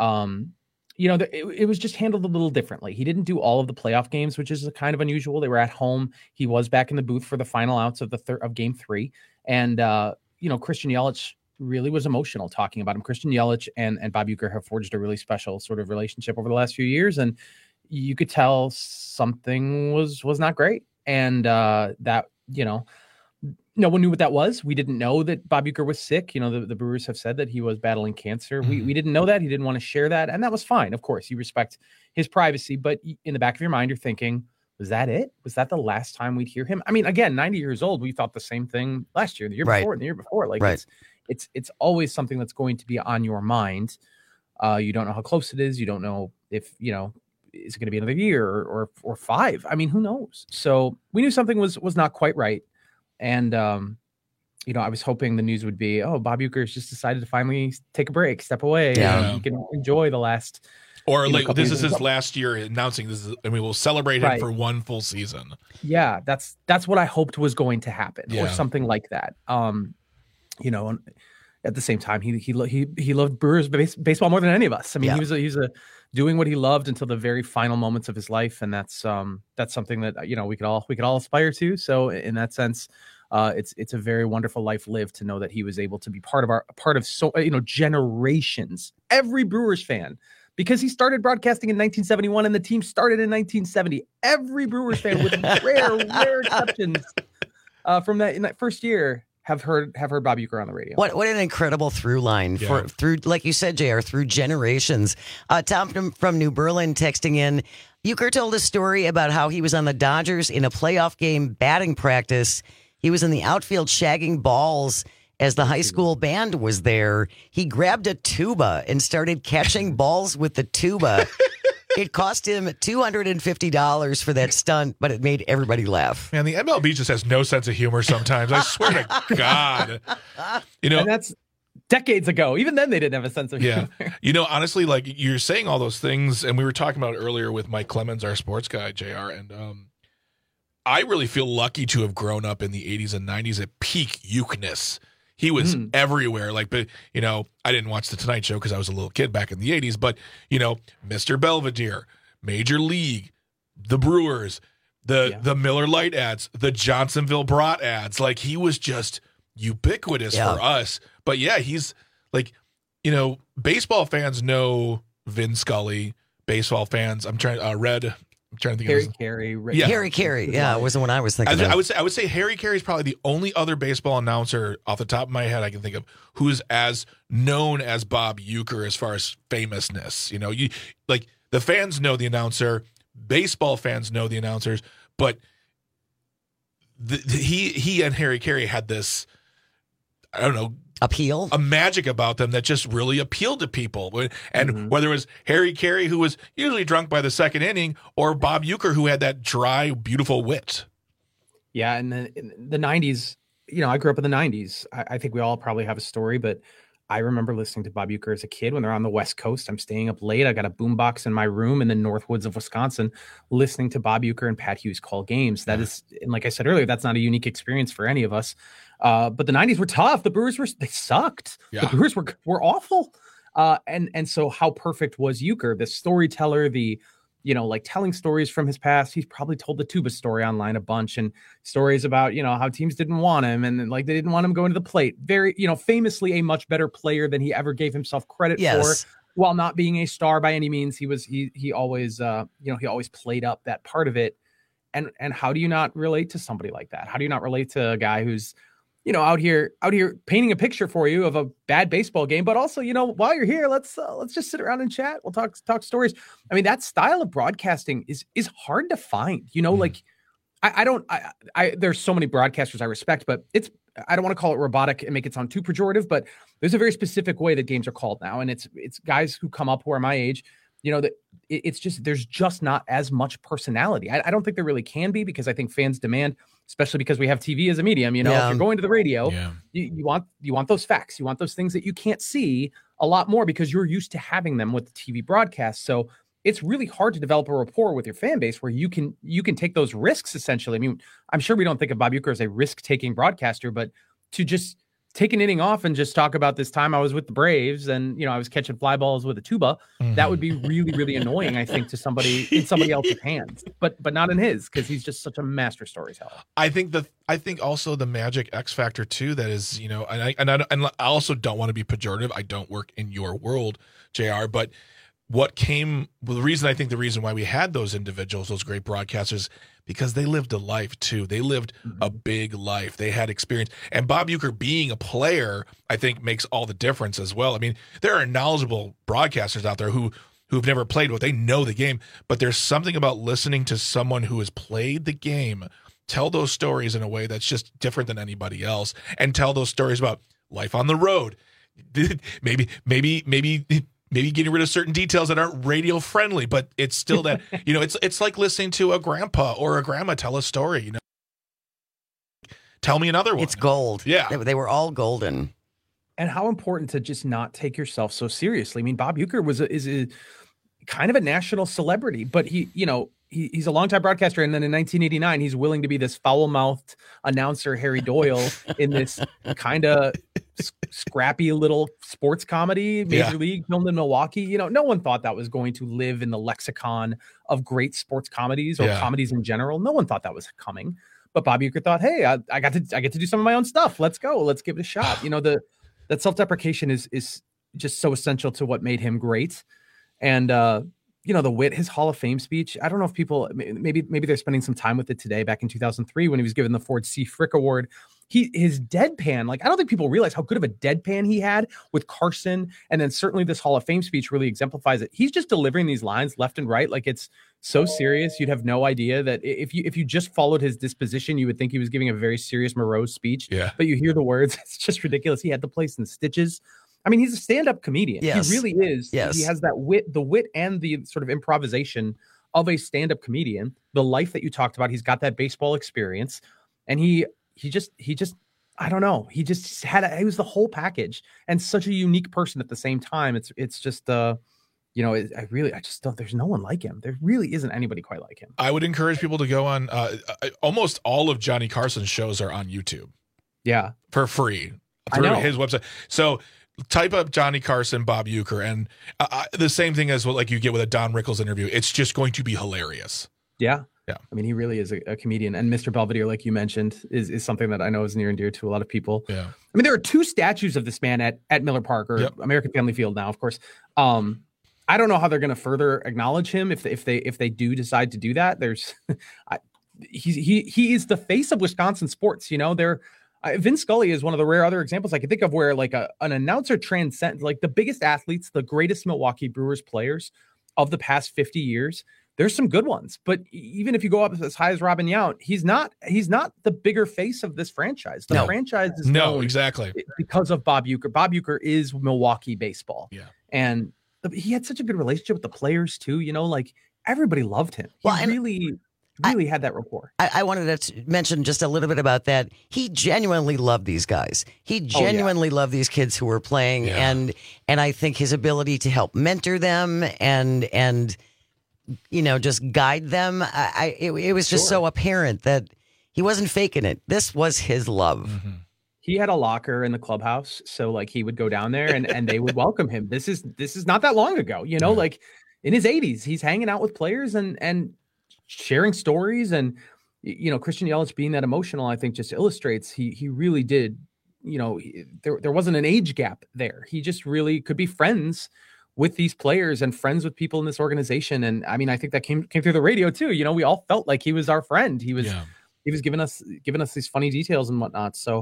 it was just handled a little differently. He didn't do all of the playoff games, which is kind of unusual. They were at home. He was back in the booth for the final outs of of Game 3. And, Christian Yelich really was emotional talking about him. Christian Yelich and Bob Uecker have forged a really special sort of relationship over the last few years. And you could tell something was not great. And that, no one knew what that was. We didn't know that Bob Uecker was sick. The Brewers have said that he was battling cancer. We didn't know that. He didn't want to share that. And that was fine. Of course, you respect his privacy. But in the back of your mind, you're thinking, was that it? Was that the last time we'd hear him? I mean, again, 90 years old, we thought the same thing last year, the year before, and the year before. Like, it's always something that's going to be on your mind. You don't know how close it is. You don't know if, is it going to be another year or 5? I mean, who knows? So we knew something was not quite right. And, I was hoping the news would be, Bob Uecker's just decided to finally take a break, step away. Yeah. He can enjoy the last. Or this is his last year announcing this, and we will celebrate him for one full season. Yeah, that's what I hoped was going to happen, or something like that. And at the same time, he loved Brewers baseball more than any of us. I mean, he was doing what he loved until the very final moments of his life, and that's something that we could all aspire to. So in that sense, it's a very wonderful life lived to know that he was able to be part of so generations. Every Brewers fan because he started broadcasting in 1971 and the team started in 1970. Every Brewers fan, with rare exceptions, from in that first year, have heard Bob Uecker on the radio. What an incredible through line through, like you said, JR, through generations. Tom from New Berlin texting in, Uecker told a story about how he was on the Dodgers in a playoff game batting practice. He was in the outfield shagging balls as the high school band was there. He grabbed a tuba and started catching balls with the tuba. It cost him $250 for that stunt, but it made everybody laugh. Man, the MLB just has no sense of humor sometimes. I swear to God. You know, and that's decades ago. Even then, they didn't have a sense of humor. You know, honestly, like you're saying all those things, and we were talking about it earlier with Mike Clemens, our sports guy, JR, and I really feel lucky to have grown up in the 80s and 90s at peak Ueckness. He was everywhere. Like, but you know, I didn't watch the Tonight Show because I was a little kid back in the 80s. But you know, Mr. Belvedere, Major League, the Brewers, the Miller Lite ads, the Johnsonville Brat ads. Like, he was just ubiquitous for us. But yeah, he's like, you know, baseball fans know Vin Scully. Baseball fans, I'm trying to think Harry of Carey. Harry Carey. Yeah, it was the one I was thinking of. I would say Harry Carey is probably the only other baseball announcer off the top of my head I can think of who's as known as Bob Uecker as far as famousness. You know, like the fans know the announcer, baseball fans know the announcers, but he and Harry Carey had this, I don't know, appeal, a magic about them that just really appealed to people. And whether it was Harry Carey, who was usually drunk by the second inning, or Bob Uecker, who had that dry, beautiful wit. Yeah, and then in the 90s, you know, I grew up in the 90s. I think we all probably have a story, but I remember listening to Bob Uecker as a kid when they're on the West Coast. I'm staying up late. I got a boombox in my room in the North Woods of Wisconsin, listening to Bob Uecker and Pat Hughes call games. That is, and like I said earlier, that's not a unique experience for any of us. But the 90s were tough. The Brewers they sucked. Yeah. The Brewers were awful. And so how perfect was Uecker, the storyteller, you know, like telling stories from his past. He's probably told the tuba story online a bunch, and stories about, you know, how teams didn't want him and like they didn't want him going to the plate. Very, you know, famously a much better player than he ever gave himself credit for, while not being a star by any means. He always, you know, he always played up that part of it. And how do you not relate to somebody like that? How do you not relate to a guy who's, you know, out here painting a picture for you of a bad baseball game, but also, you know, while you're here, let's just sit around and chat. We'll talk stories. I mean, that style of broadcasting is hard to find, you know, like I there's so many broadcasters I respect, but I don't want to call it robotic and make it sound too pejorative, but there's a very specific way that games are called now. And it's guys who come up who are my age, you know, that it's just, there's just not as much personality. I don't think there really can be, because I think fans demand, especially because we have TV as a medium, you know, if you're going to the radio, you want those facts, you want those things that you can't see a lot more because you're used to having them with the TV broadcast. So it's really hard to develop a rapport with your fan base where you can take those risks, essentially. I mean, I'm sure we don't think of Bob Uecker as a risk-taking broadcaster, but to just take an inning off and just talk about this time I was with the Braves and, you know, I was catching fly balls with a tuba, that would be really, really annoying, I think, to somebody in somebody else's hands, but not in his, because he's just such a master storyteller. I think also the magic X factor too, that is, you know, and I also don't want to be pejorative. I don't work in your world, JR, but the reason why we had those individuals, those great broadcasters, because they lived a life too. They lived a big life. They had experience. And Bob Uecker being a player, I think, makes all the difference as well. I mean, there are knowledgeable broadcasters out there who've never played, but they know the game. But there's something about listening to someone who has played the game tell those stories in a way that's just different than anybody else, and tell those stories about life on the road. Maybe getting rid of certain details that aren't radio friendly, but it's still that, you know, it's like listening to a grandpa or a grandma tell a story, you know. Tell me another one. It's gold. Yeah. They were all golden. And how important to just not take yourself so seriously. I mean, Bob Uecker is a kind of a national celebrity, but he's a longtime broadcaster. And then in 1989, he's willing to be this foul-mouthed announcer, Harry Doyle, in this kind of scrappy little sports comedy, Major League, filmed in Milwaukee. You know, no one thought that was going to live in the lexicon of great sports comedies or comedies in general. No one thought that was coming. But Bob Uecker thought, hey, I get to do some of my own stuff. Let's go. Let's give it a shot. You know, that self-deprecation is just so essential to what made him great. And, the wit, his Hall of Fame speech, I don't know if people, maybe they're spending some time with it today, back in 2003 when he was given the Ford C. Frick Award. His deadpan, I don't think people realize how good of a deadpan he had with Carson. And then certainly this Hall of Fame speech really exemplifies it. He's just delivering these lines left and right. It's so serious. You'd have no idea that if you just followed his disposition, you would think he was giving a very serious, morose speech. Yeah. But you hear the words, it's just ridiculous. He had the place in stitches. I mean, he's a stand-up comedian. Yes. He really is. Yes. He has that the wit and the sort of improvisation of a stand-up comedian. The life that you talked about, he's got that baseball experience, and he just I don't know. He just he was the whole package, and such a unique person at the same time. It's just I just don't. There's no one like him. There really isn't anybody quite like him. I would encourage people to go on. Almost all of Johnny Carson's shows are on YouTube. Yeah, for free through his website. So type up Johnny Carson, Bob Uecker, and the same thing as what you get with a Don Rickles interview. It's just going to be hilarious. Yeah. Yeah. I mean, he really is a comedian. And Mr. Belvedere, like you mentioned, is something that I know is near and dear to a lot of people. Yeah. I mean, there are 2 statues of this man at Miller Park, or American Family Field now, of course. I don't know how they're going to further acknowledge him if they do decide to do that. He is the face of Wisconsin sports. Vince Scully is one of the rare other examples I can think of where an announcer transcends the biggest athletes, the greatest Milwaukee Brewers players of the past 50 years. There's some good ones, but even if you go up as high as Robin Yount, he's not the bigger face of this franchise. The franchise is known exactly because of Bob Uecker. Bob Uecker is Milwaukee baseball. Yeah. And he had such a good relationship with the players too, everybody loved him. He really had that rapport. I wanted to mention just a little bit about that. He genuinely loved these guys. He genuinely loved these kids who were playing, and I think his ability to help mentor them and just guide them. It was just so apparent that he wasn't faking it. This was his love. Mm-hmm. He had a locker in the clubhouse, so he would go down there and they would welcome him. This is not that long ago, in his 80s, he's hanging out with players and sharing stories, and Christian Yelich being that emotional, I think just illustrates he really did. There wasn't an age gap there. He just really could be friends with these players and friends with people in this organization. And I mean, I think that came through the radio too. We all felt like he was our friend. He was giving us these funny details and whatnot. So,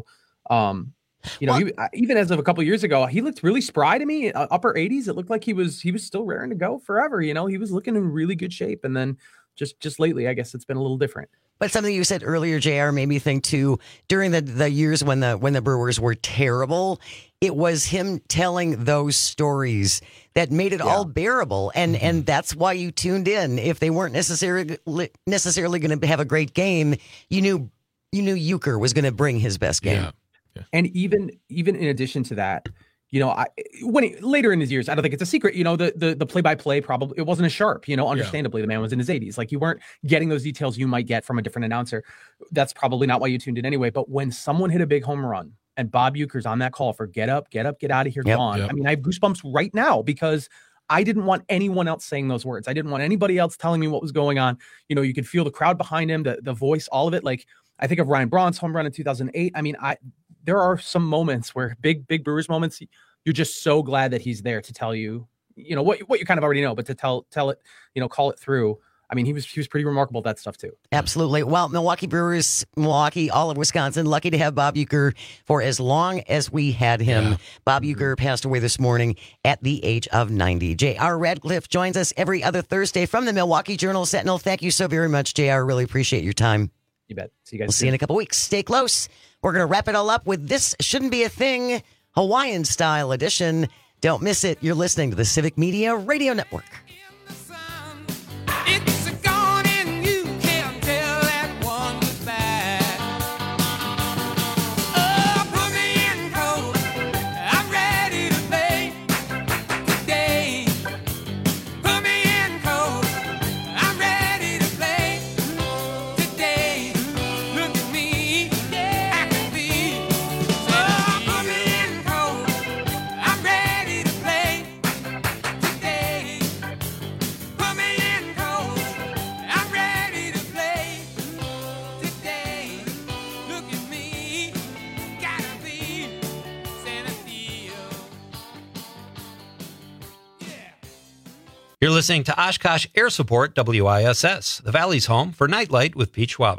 even as of a couple of years ago, he looked really spry to me. Upper 80s. It looked like he was still raring to go forever. He was looking in really good shape. And then just lately, I guess it's been a little different. But something you said earlier, JR, made me think too, during the years when the Brewers were terrible, it was him telling those stories that made it all bearable. And that's why you tuned in. If they weren't necessarily going to have a great game, you knew Uecker was going to bring his best game. Yeah. And even in addition to that, later in his years, I don't think it's a secret, the play-by-play probably, it wasn't as sharp, understandably, the man was in his 80s. You weren't getting those details you might get from a different announcer. That's probably not why you tuned in anyway. But when someone hit a big home run and Bob Uecker's on that call for get up, get out of here, gone. I mean, I have goosebumps right now because I didn't want anyone else saying those words. I didn't want anybody else telling me what was going on. You could feel the crowd behind him, the voice, all of it. I think of Ryan Braun's home run in 2008. I mean, there are some moments where big Brewers moments, you're just so glad that he's there to tell you, what you kind of already know, but to tell it, call it through. I mean, he was pretty remarkable at that stuff too. Absolutely. Well, Milwaukee Brewers, Milwaukee, all of Wisconsin, lucky to have Bob Uecker for as long as we had him. Yeah. Bob Uecker passed away this morning at the age of 90. J.R. Radcliffe joins us every other Thursday from the Milwaukee Journal-Sentinel. Thank you so very much, J.R. Really appreciate your time. You bet. See you guys. We'll see you in a couple weeks. Stay close. We're going to wrap it all up with This Shouldn't Be a Thing, Hawaiian style edition. Don't miss it. You're listening to the Civic Media Radio Network. You're listening to Oshkosh Air Support WISS, the Valley's home for Nightlight with Pete Schwaba.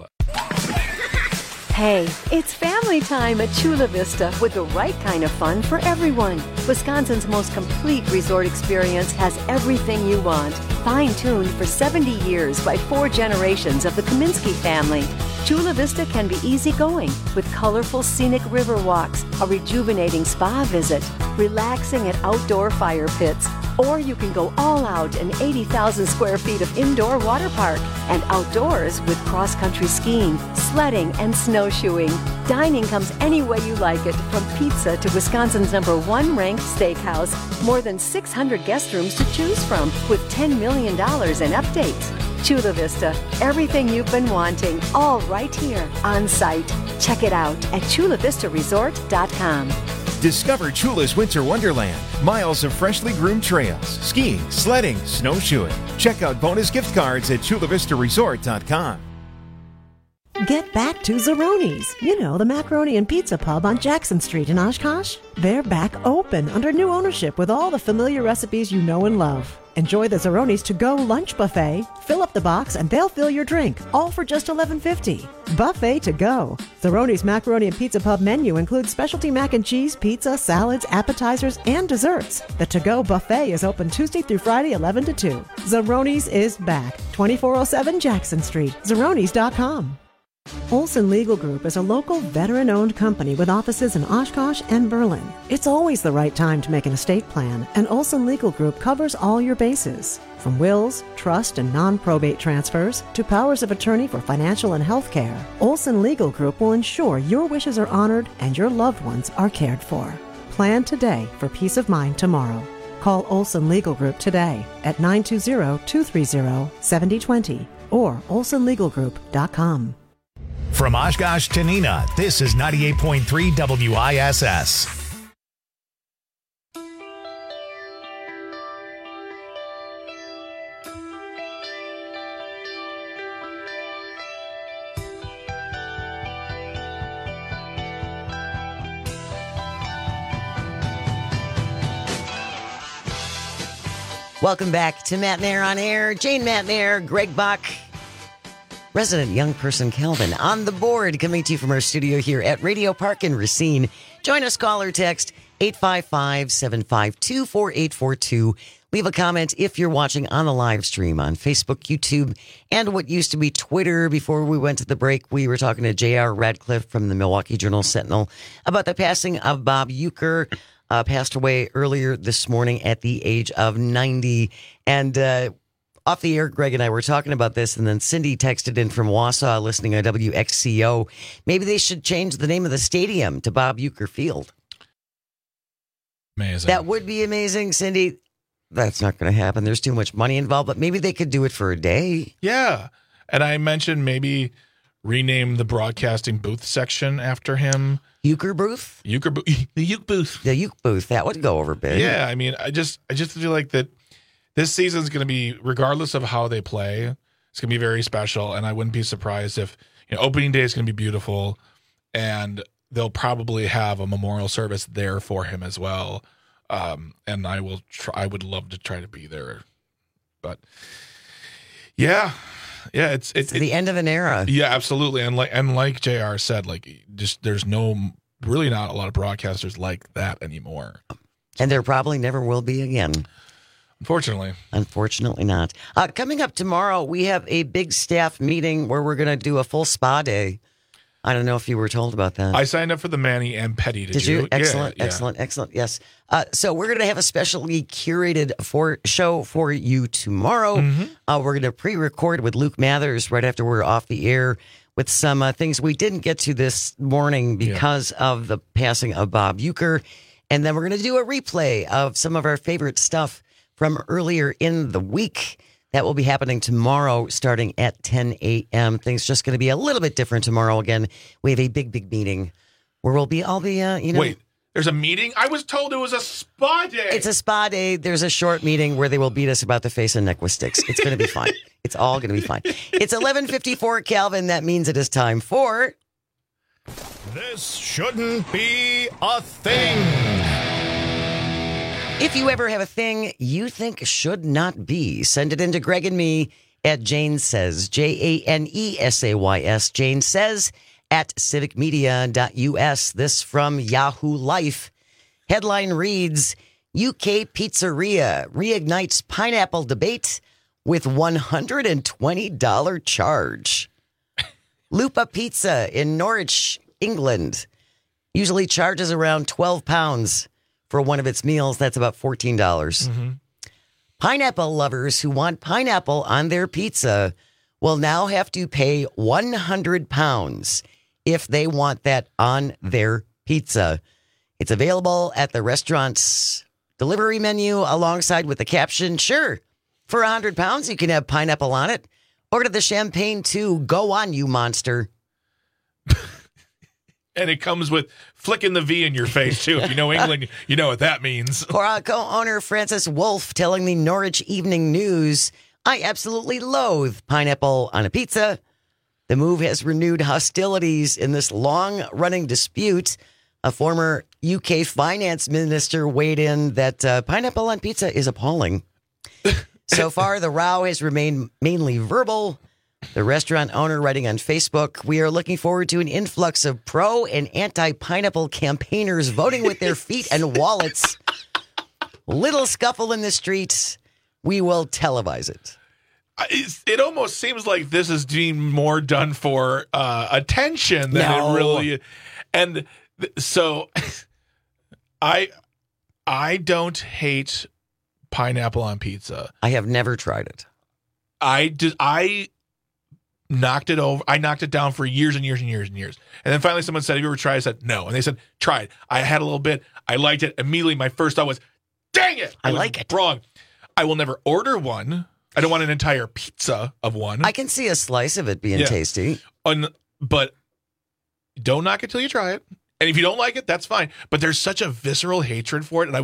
Hey, it's family time at Chula Vista with the right kind of fun for everyone. Wisconsin's most complete resort experience has everything you want. Fine-tuned for 70 years by 4 generations of the Kaminsky family. Chula Vista can be easygoing with colorful scenic river walks, a rejuvenating spa visit, relaxing at outdoor fire pits, or you can go all out in 80,000 square feet of indoor water park and outdoors with cross-country skiing, sledding, and snowshoeing. Dining comes any way you like it, from pizza to Wisconsin's #1 ranked steakhouse. More than 600 guest rooms to choose from with $10 million in updates. Chula Vista, everything you've been wanting, all right here on site. Check it out at chulavistaresort.com. Discover Chula's Winter Wonderland. Miles of freshly groomed trails, skiing, sledding, snowshoeing. Check out bonus gift cards at chulavistaresort.com. Get back to Zeroni's. You know, the macaroni and pizza pub on Jackson Street in Oshkosh. They're back open under new ownership with all the familiar recipes you know and love. Enjoy the Zeroni's to-go lunch buffet. Fill up the box and they'll fill your drink, all for just $11.50. Buffet to go. Zeroni's Macaroni and Pizza Pub menu includes specialty mac and cheese, pizza, salads, appetizers, and desserts. The to-go buffet is open Tuesday through Friday, 11 to 2. Zeroni's is back. 2407 Jackson Street. Zeronis.com. Olson Legal Group is a local veteran-owned company with offices in Oshkosh and Berlin. It's always the right time to make an estate plan, and Olson Legal Group covers all your bases. From wills, trust, and non-probate transfers to powers of attorney for financial and health care, Olson Legal Group will ensure your wishes are honored and your loved ones are cared for. Plan today for peace of mind tomorrow. Call Olson Legal Group today at 920-230-7020 or olsonlegalgroup.com. From Oshkosh to Neenah, this is 98.3 WISS. Welcome back to Matt and Air on Air. Jane, Matt and Air, Greg Buck, resident young person Calvin on the board, coming to you from our studio here at Radio Park in Racine. Join us, call or text 855-752-4842. Leave a comment if you're watching on the live stream on Facebook, YouTube, and what used to be Twitter. Before we went to the break, we were talking to J.R. Radcliffe from the Milwaukee Journal-Sentinel about the passing of Bob Uecker. Passed away earlier this morning at the age of 90. And off the air, Greg and I were talking about this, and then Cindy texted in from Wausau, listening on WXCO. Maybe they should change the name of the stadium to Bob Uecker Field. Amazing. That would be amazing, Cindy. That's not going to happen. There's too much money involved, but maybe they could do it for a day. Yeah. And I mentioned maybe rename the broadcasting booth section after him. Uecker booth? The Uecker booth. The Uecker booth. That would go over big. Yeah. I mean, I just feel like that this season's going to be, regardless of how they play, it's going to be very special. And I wouldn't be surprised if, opening day is going to be beautiful, and they'll probably have a memorial service there for him as well. And I would love to try to be there, but yeah, it's the end of an era. Yeah, absolutely. And like JR said, there's really not a lot of broadcasters like that anymore. And there probably never will be again. Unfortunately not. Coming up tomorrow, we have a big staff meeting where we're going to do a full spa day. I don't know if you were told about that. I signed up for the Manny and Petty. Did you? Excellent, yeah. excellent. Yes. So we're going to have a specially curated show for you tomorrow. Mm-hmm. We're going to pre-record with Luke Mathers right after we're off the air with some things we didn't get to this morning because of the passing of Bob Uecker. And then we're going to do a replay of some of our favorite stuff from earlier in the week. That will be happening tomorrow starting at 10 a.m. Things just going to be a little bit different tomorrow. Again, we have a big meeting where we'll be all the, Wait, there's a meeting? I was told it was a spa day. It's a spa day. There's a short meeting where they will beat us about the face and neck with sticks. It's going to be fine. It's all going to be fine. It's 11:54, Calvin. That means it is time for... This shouldn't be a thing. If you ever have a thing you think should not be, send it in to Greg and me at Jane Says, JANESAYS, Jane Says at civicmedia.us. This from Yahoo Life. Headline reads, UK pizzeria reignites pineapple debate with $120 charge. Lupa Pizza in Norwich, England, usually charges around £12 for one of its meals. That's about $14. Mm-hmm. Pineapple lovers who want pineapple on their pizza will now have to pay £100 if they want that on their pizza. It's available at the restaurant's delivery menu alongside with the caption, "Sure, for £100 you can have pineapple on it. Order the champagne too. Go on, you monster." And it comes with flicking the V in your face, too. If you know England, you know what that means. Co-owner Francis Wolf telling the Norwich Evening News, "I absolutely loathe pineapple on a pizza." The move has renewed hostilities in this long-running dispute. A former UK finance minister weighed in that pineapple on pizza is appalling. So far, the row has remained mainly verbal. The restaurant owner writing on Facebook, "We are looking forward to an influx of pro and anti-pineapple campaigners voting with their feet and wallets. Little scuffle in the streets. We will televise it." It almost seems like this is being more done for attention than it really. And so, I don't hate pineapple on pizza. I have never tried it. I knocked it over. I knocked it down for years and years and years and years. And then finally someone said, "Have you ever tried?" I said, "No." And they said, "Try it." I had a little bit. I liked it. Immediately, my first thought was, "Dang it. I like it." Wrong. I will never order one. I don't want an entire pizza of one. I can see a slice of it being tasty. But don't knock it till you try it. And if you don't like it, that's fine. But there's such a visceral hatred for it. And I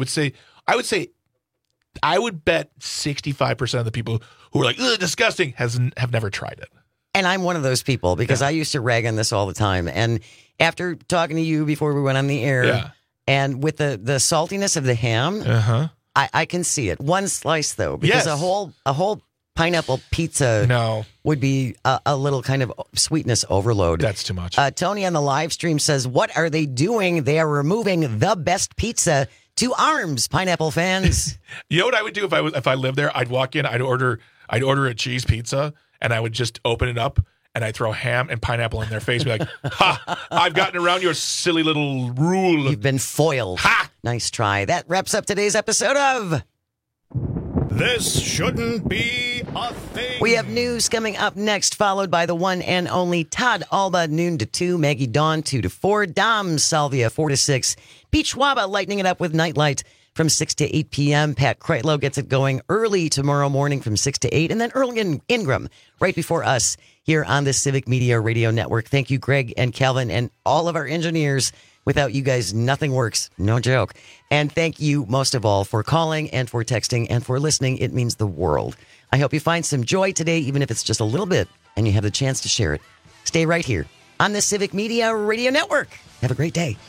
would bet 65% of the people who are like, "Ugh, disgusting," have never tried it. And I'm one of those people because I used to rag on this all the time. And after talking to you before we went on the air, and with the saltiness of the ham, I can see it. One slice though, because a whole pineapple pizza would be a little kind of sweetness overload. That's too much. Tony on the live stream says, "What are they doing? They are removing the best pizza to arms, pineapple fans." You know what I would do if I lived there? I'd walk in, I'd order a cheese pizza, and I would just open it up and I'd throw ham and pineapple in their face, be like, "Ha! I've gotten around your silly little rule. You've been foiled." Ha! Nice try. That wraps up today's episode of This Shouldn't Be a Thing. We have news coming up next, followed by the one and only Todd Alba, noon to 2, Maggie Dawn 2 to 4, Dom Salvia 4 to 6, Pete Schwaba lightening it up with Nightlight from 6 to 8 p.m. Pat Kreitlow gets it going early tomorrow morning from 6 to 8, and then Earl Ingram right before us here on the Civic Media Radio Network. Thank you, Greg and Calvin, and all of our engineers. Without you guys, nothing works. No joke. And thank you most of all for calling and for texting and for listening. It means the world. I hope you find some joy today, even if it's just a little bit, and you have the chance to share it. Stay right here on the Civic Media Radio Network. Have a great day.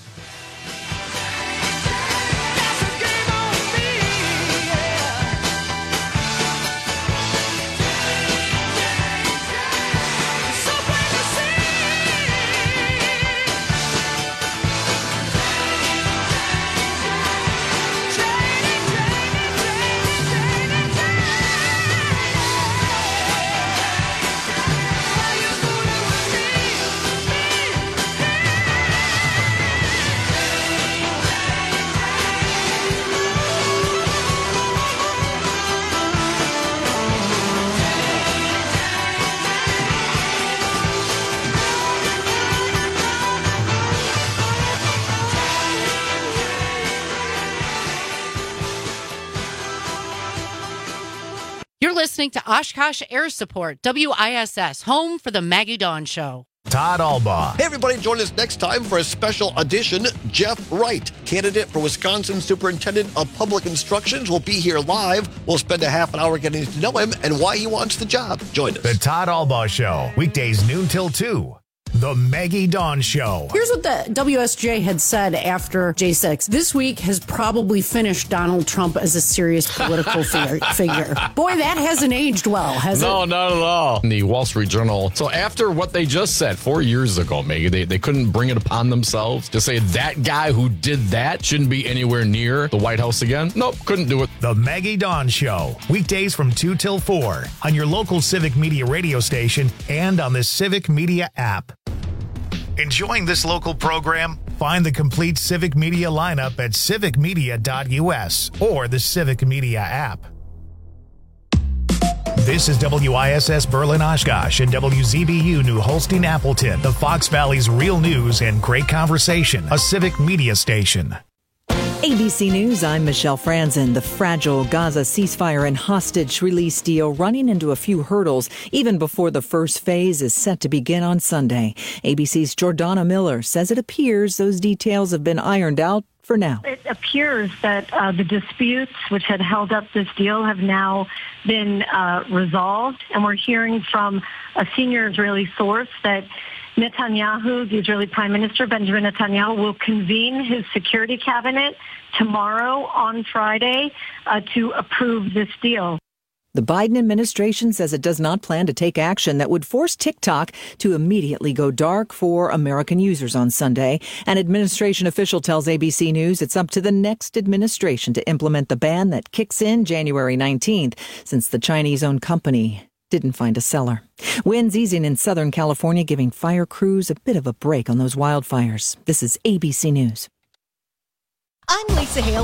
You're listening to Oshkosh Air Support, WISS, home for the Maggie Dawn Show. Todd Alba. Hey, everybody, join us next time for a special edition. Jeff Wright, candidate for Wisconsin Superintendent of Public Instructions, will be here live. We'll spend a half an hour getting to know him and why he wants the job. Join us. The Todd Alba Show, weekdays noon till 2. The Maggie Dawn Show. Here's what the WSJ had said after J6. This week has probably finished Donald Trump as a serious political figure. Boy, that hasn't aged well, has it? No, not at all. In the Wall Street Journal. So after what they just said 4 years ago, Maggie, they couldn't bring it upon themselves to say that guy who did that shouldn't be anywhere near the White House again. Nope, couldn't do it. The Maggie Dawn Show. Weekdays from 2 till 4 on your local Civic Media radio station and on the Civic Media app. Enjoying this local program? Find the complete Civic Media lineup at civicmedia.us or the Civic Media app. This is WISS Berlin Oshkosh and WZBU New Holstein Appleton, the Fox Valley's real news and great conversation, a Civic Media station. ABC News, I'm Michelle Franzen. The fragile Gaza ceasefire and hostage release deal running into a few hurdles even before the first phase is set to begin on Sunday. ABC's Jordana Miller says it appears those details have been ironed out for now. It appears that the disputes which had held up this deal have now been resolved, and we're hearing from a senior Israeli source that Netanyahu, the Israeli Prime Minister, Benjamin Netanyahu, will convene his security cabinet tomorrow on Friday to approve this deal. The Biden administration says it does not plan to take action that would force TikTok to immediately go dark for American users on Sunday. An administration official tells ABC News it's up to the next administration to implement the ban that kicks in January 19th, since the Chinese-owned company didn't find a seller. Winds easing in Southern California, giving fire crews a bit of a break on those wildfires. This is ABC News. I'm Lisa Hale.